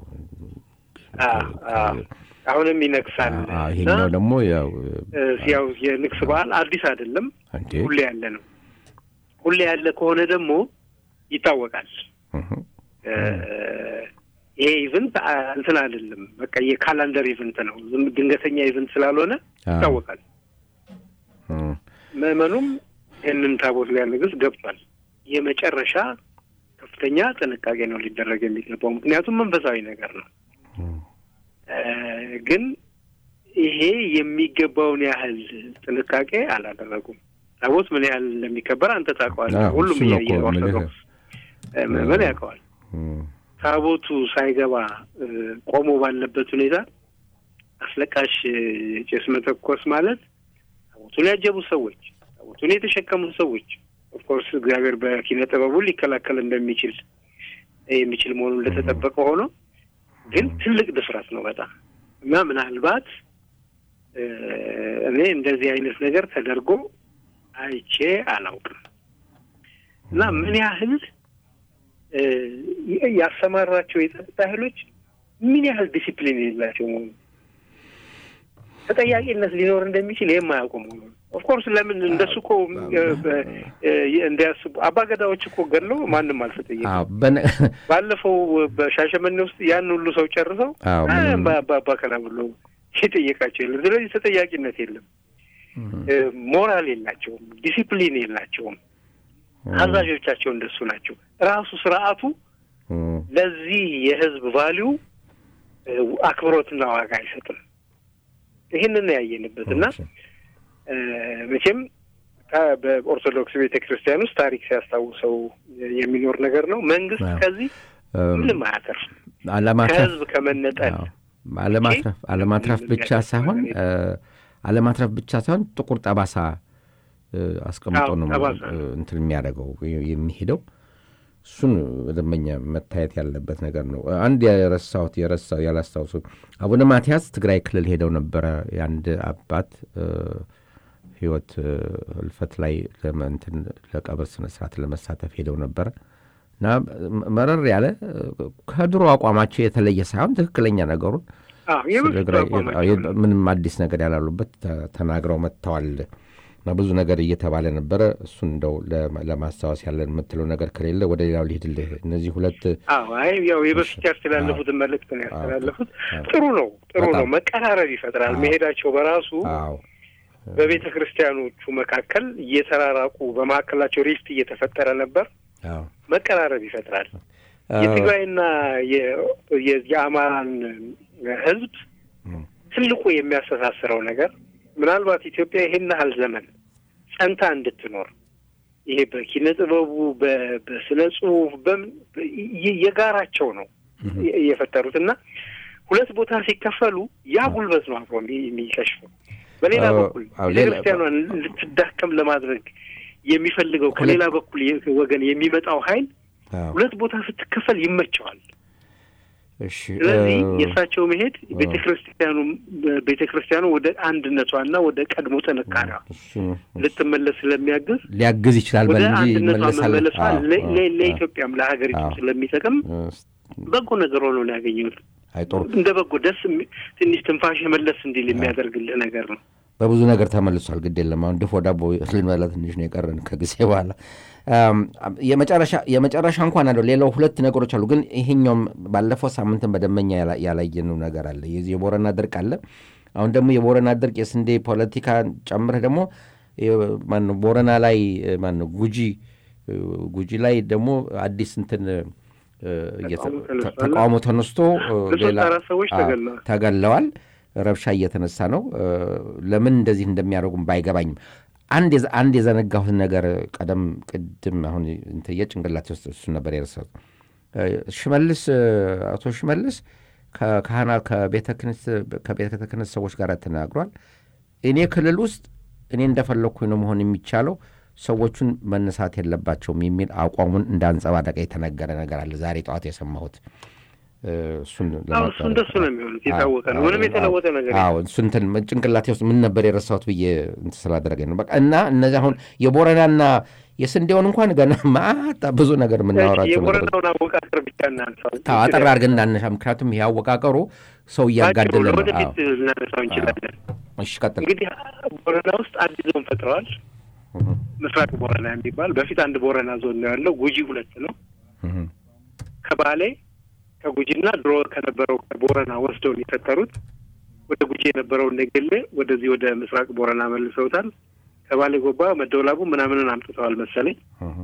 አዎ አሁንም ይነግሳል። ይሄኛው ደግሞ ያው ያው የንግስ በዓል አዲስ አይደለም፣ ሁሌ ያለ ነው። ሁሌ ያለ ከሆነ ደግሞ ይታወቃል። ይሄ ኢቨንት እንትን አይደለም፣ በቃ የካላንደር ኢቨንት ነው። ዝም ድንገተኛ ኢቨንት ስላልሆነ ይታወቃል። ምዕመኑም ይህንን ታቦት ሊያነግስ ገብቷል። የመጨረሻ ከፍተኛ ጥንቃቄ ነው ሊደረግ የሚገባው፣ ምክንያቱም መንፈሳዊ ነገር ነው። ግን ይሄ የሚገባውን ያህል ጥንቃቄ አላደረጉም። ታቦት ምን ያህል እንደሚከበር አንተ ታውቀዋለህ፣ ሁሉም የኦርቶዶክስ ምዕመን ያውቀዋል። ታቦቱ ሳይገባ ቆሞ ባለበት ሁኔታ አስለቃሽ ጭስ መተኮስ ማለት ታቦቱን ያጀቡ ሰዎች፣ ታቦቱን የተሸከሙ ሰዎች ኦፍ ኮርስ እግዚአብሔር በኪነ ጥበቡ ሊከላከል እንደሚችል የሚችል መሆኑን እንደተጠበቀ ሆኖ ግን ትልቅ ድፍረት ነው በጣም። እና ምናልባት እኔ እንደዚህ አይነት ነገር ተደርጎ አይቼ አላውቅም። እና ምን ያህል ያሰማራቸው የጸጥታ ኃይሎች ምን ያህል ዲሲፕሊን የሌላቸው መሆኑ ተጠያቂነት ሊኖር እንደሚችል የማያውቁ መሆኑ ኦፍ ኮርስ ለምን እንደሱ እኮ እንዲያስቡ አባገዳዎች እኮ ገለው ማንም አልተጠየቀም። ባለፈው በሻሸመኔ ውስጥ ያን ሁሉ ሰው ጨርሰው አባባከላ ብሎ ሲጠየቃቸው የለም። ስለዚህ ተጠያቂነት የለም። ሞራል የላቸውም፣ ዲሲፕሊን የላቸውም። አዛዦቻቸው እንደሱ ናቸው። ራሱ ስርዓቱ ለዚህ የህዝብ ቫልዩ አክብሮትና ዋጋ አይሰጥም። ይህንን ያየንበትና መቼም በኦርቶዶክስ ቤተክርስቲያን ውስጥ ታሪክ ሲያስታውሰው የሚኖር ነገር ነው። መንግስት ከዚህ ምንም አያተርፍም። ከህዝብ ከመነጠል አለማትረፍ አለማትረፍ ብቻ ሳይሆን አለማትረፍ ብቻ ሳይሆን ጥቁር ጠባሳ አስቀምጦ ነው እንትን የሚያደርገው የሚሄደው። እሱን ወደመኛ መታየት ያለበት ነገር ነው። አንድ የረሳሁት የረሳው ያላስታውሱ አቡነ ማቲያስ ትግራይ ክልል ሄደው ነበር። የአንድ አባት ህይወት ህልፈት ላይ ለመንትን ለቀብር ስነ ስርዓት ለመሳተፍ ሄደው ነበር እና መረር ያለ ከድሮ አቋማቸው የተለየ ሳይሆን ትክክለኛ ነገሩን ምንም አዲስ ነገር ያላሉበት ተናግረው መጥተዋል። እና ብዙ ነገር እየተባለ ነበር። እሱን እንደው ለማስታወስ ያለን የምትለው ነገር ከሌለ ወደ ሌላው ሊሄድልህ። እነዚህ ሁለት አዎ አይ ያው የበፊት ያስተላለፉት መልእክት ነው ያስተላለፉት። ጥሩ ነው ጥሩ ነው፣ መቀራረብ ይፈጥራል። መሄዳቸው በራሱ አዎ በቤተ ክርስቲያኖቹ መካከል እየተራራቁ በመካከላቸው ሪፍት እየተፈጠረ ነበር። አዎ መቀራረብ ይፈጥራል። የትግራይና የአማራን ህዝብ ትልቁ የሚያስተሳስረው ነገር ምናልባት ኢትዮጵያ ይሄን ያህል ዘመን ጸንታ እንድትኖር ይሄ በኪነ ጥበቡ በስነ ጽሁፍ የጋራቸው ነው የፈጠሩትና ሁለት ቦታ ሲከፈሉ ያ ጉልበት ነው አብሮ የሚከሽፈው። በሌላ በኩል ክርስቲያኗን ልትዳከም ለማድረግ የሚፈልገው ከሌላ በኩል ወገን የሚመጣው ኃይል ሁለት ቦታ ስትከፈል ይመቸዋል። እሺ ስለዚህ የሳቸው መሄድ ቤተክርስቲያኑ ቤተክርስቲያኑ ወደ አንድነቷና ወደ ቀድሞ ጥንካሬዋ ልትመለስ ስለሚያግዝ ሊያግዝ ይችላል በእንጂ ይመለሳል። ለኢትዮጵያም ለሀገሪቱ ስለሚጠቅም በጎ ነገር ሆኖ ነው ያገኘሁት። አይጦር እንደ በጎ ደስ ትንሽ ትንፋሽ መለስ እንዲል የሚያደርግልህ ነገር ነው። በብዙ ነገር ተመልሷል። ግድ የለም አሁን ድፎ ዳቦ ልንበላ ትንሽ ነው የቀረን ከጊዜ በኋላ። የመጨረሻ የመጨረሻ እንኳን አለው ሌላው ሁለት ነገሮች አሉ። ግን ይሄኛው ባለፈው ሳምንትን በደመኛ ያላየነው ነገር አለ። የዚህ የቦረና ድርቅ አለ። አሁን ደግሞ የቦረና ድርቅ የስንዴ ፖለቲካ ጨምረህ ደግሞ ማን ነው ቦረና ላይ ማን ነው ጉጂ ጉጂ ላይ ደግሞ አዲስ እንትን ተቃውሞ ተነስቶ ሌላ ተገለዋል ረብሻ እየተነሳ ነው ለምን እንደዚህ እንደሚያደርጉም ባይገባኝም አንድ አንድ የዘነጋሁት ነገር ቀደም ቅድም አሁን እንትን የጭንቅላት ውስጥ እሱ ነበር የረሳው ሽመልስ አቶ ሽመልስ ከካህና ከቤተ ክህነት ከቤተ ክህነት ሰዎች ጋር ተናግሯል እኔ ክልል ውስጥ እኔ እንደፈለኩኝ ነው መሆን የሚቻለው ሰዎቹን መነሳት የለባቸውም የሚል አቋሙን እንዳንጸባረቀ የተነገረ ነገር አለ ዛሬ ጧት የሰማሁት እሱን ለማለት ነው እንደሱ ነው የሚሆነው የታወቀ ነው ምንም የተለወጠ ነገር አዎ እሱን እንትን ጭንቅላቴ ውስጥ ምን ነበር የረሳሁት ብዬ እንትን ስላደረገኝ ነው በቃ እና እነዚህ አሁን የቦረናና የስንዴውን እንኳን ገና ማታ ብዙ ነገር ምናወራቸው የቦረናውን አወቃቀር ብቻ እናንሳው ታዋጠር አድርገን እንዳነሳ ምክንያቱም ይሄ አወቃቀሩ ሰው ያጋደለ ነው ወደፊት እናነሳው እንችላለን እሺ ቀጥል እንግዲህ ቦረና ውስጥ አዲስ ዞን ፈጥረዋል ምስራቅ ቦረና የሚባል በፊት አንድ ቦረና ዞን ነው ያለው ጉጂ ሁለት ነው ከባሌ ከጉጂና ድሮ ከነበረው ቦረና ወስደው የፈጠሩት ወደ ጉጂ የነበረው ነገሌ ወደዚህ ወደ ምስራቅ ቦረና መልሰውታል ከባሌ ጎባ መደወላቡ ምናምንን አምጥተዋል መሰለኝ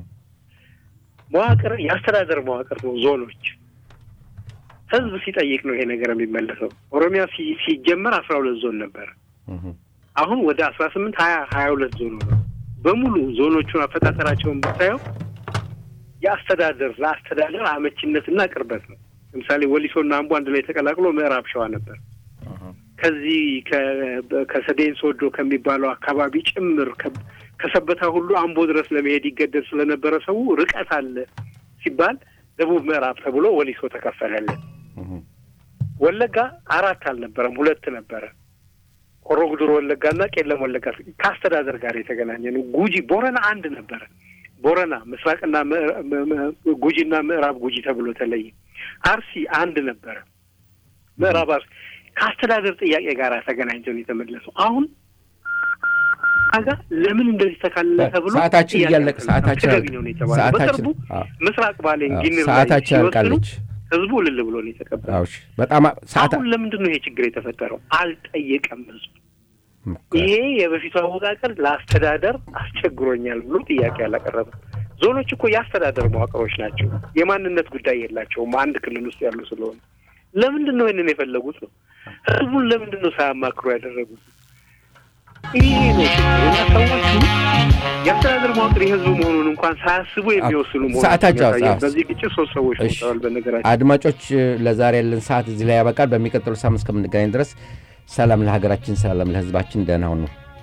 መዋቅር ያስተዳደር መዋቅር ነው ዞኖች ህዝብ ሲጠይቅ ነው ይሄ ነገር የሚመለሰው ኦሮሚያ ሲጀመር አስራ ሁለት ዞን ነበር አሁን ወደ አስራ ስምንት ሀያ ሀያ ሁለት ዞን ነው በሙሉ ዞኖቹን አፈጣጠራቸውን ብታየው ያስተዳደር ለአስተዳደር አመቺነትና ቅርበት ነው ለምሳሌ ወሊሶና አምቦ አንድ ላይ ተቀላቅሎ ምዕራብ ሸዋ ነበር ከዚህ ከሰዴን ሶዶ ከሚባለው አካባቢ ጭምር ከሰበታ ሁሉ አምቦ ድረስ ለመሄድ ይገደድ ስለነበረ ሰው ርቀት አለ ሲባል ደቡብ ምዕራብ ተብሎ ወሊሶ ተከፈለለ ወለጋ አራት አልነበረም ሁለት ነበር ኮሮግዱር ወለጋና ቄለም ወለጋ ካስተዳደር ጋር የተገናኘ ነው ጉጂ ቦረና አንድ ነበር ቦረና ምስራቅና ጉጂና ምዕራብ ጉጂ ተብሎ ተለየ አርሲ አንድ ነበር ምዕራብ አርሲ ካስተዳደር ጥያቄ ጋር ተገናኝተው የተመለሰው አሁን አጋ ለምን እንደዚህ ተካለለ ተብሎ ሰዓታችን ያለቀ ሰዓታችን ሰዓታችን ምስራቅ ባሌን ጊንር ሰዓታችን ያልቃለች ህዝቡ ልል ብሎ ነው የተቀበለው አውሽ በጣም ሰዓት አሁን ለምንድን ነው ይሄ ችግር የተፈጠረው አልጠየቀም ህዝቡ ይሄ የበፊቱ አወቃቀር ለአስተዳደር አስቸግሮኛል ብሎ ጥያቄ ያላቀረበ ዞኖች እኮ ያስተዳደር መዋቅሮች ናቸው የማንነት ጉዳይ የላቸውም አንድ ክልል ውስጥ ያሉ ስለሆነ ለምንድን ነው እነን የፈለጉት ነው ህዝቡን ለምንድን ነው ሳያማክሩ ያደረጉት ይሄ ነው ሰዎች ያስተዳደር መዋቅር የህዝቡ መሆኑን እንኳን ሳያስቡ የሚወስኑ መሆኑን በዚህ ግጭት ሶስት ሰዎች ተወጣው በነገራችን አድማጮች ለዛሬ ያለን ሰዓት እዚህ ላይ ያበቃል በሚቀጥለው ሳምንት እስከምንገናኝ ድረስ ሰላም ለሀገራችን ሰላም ለህዝባችን ደህና ሁኑ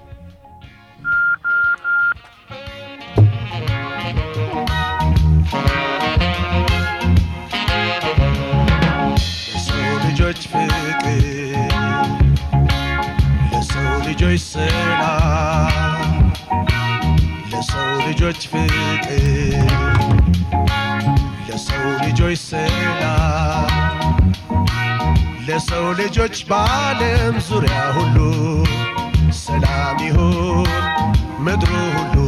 ለሰው ልጆች ፍቅር ለሰው ልጆች ሰላም ለሰው ልጆች ፍቅር ለሰው ልጆች ሰላም ለሰው ልጆች በዓለም ዙሪያ ሁሉ ሰላም ይሁን ምድሩ ሁሉ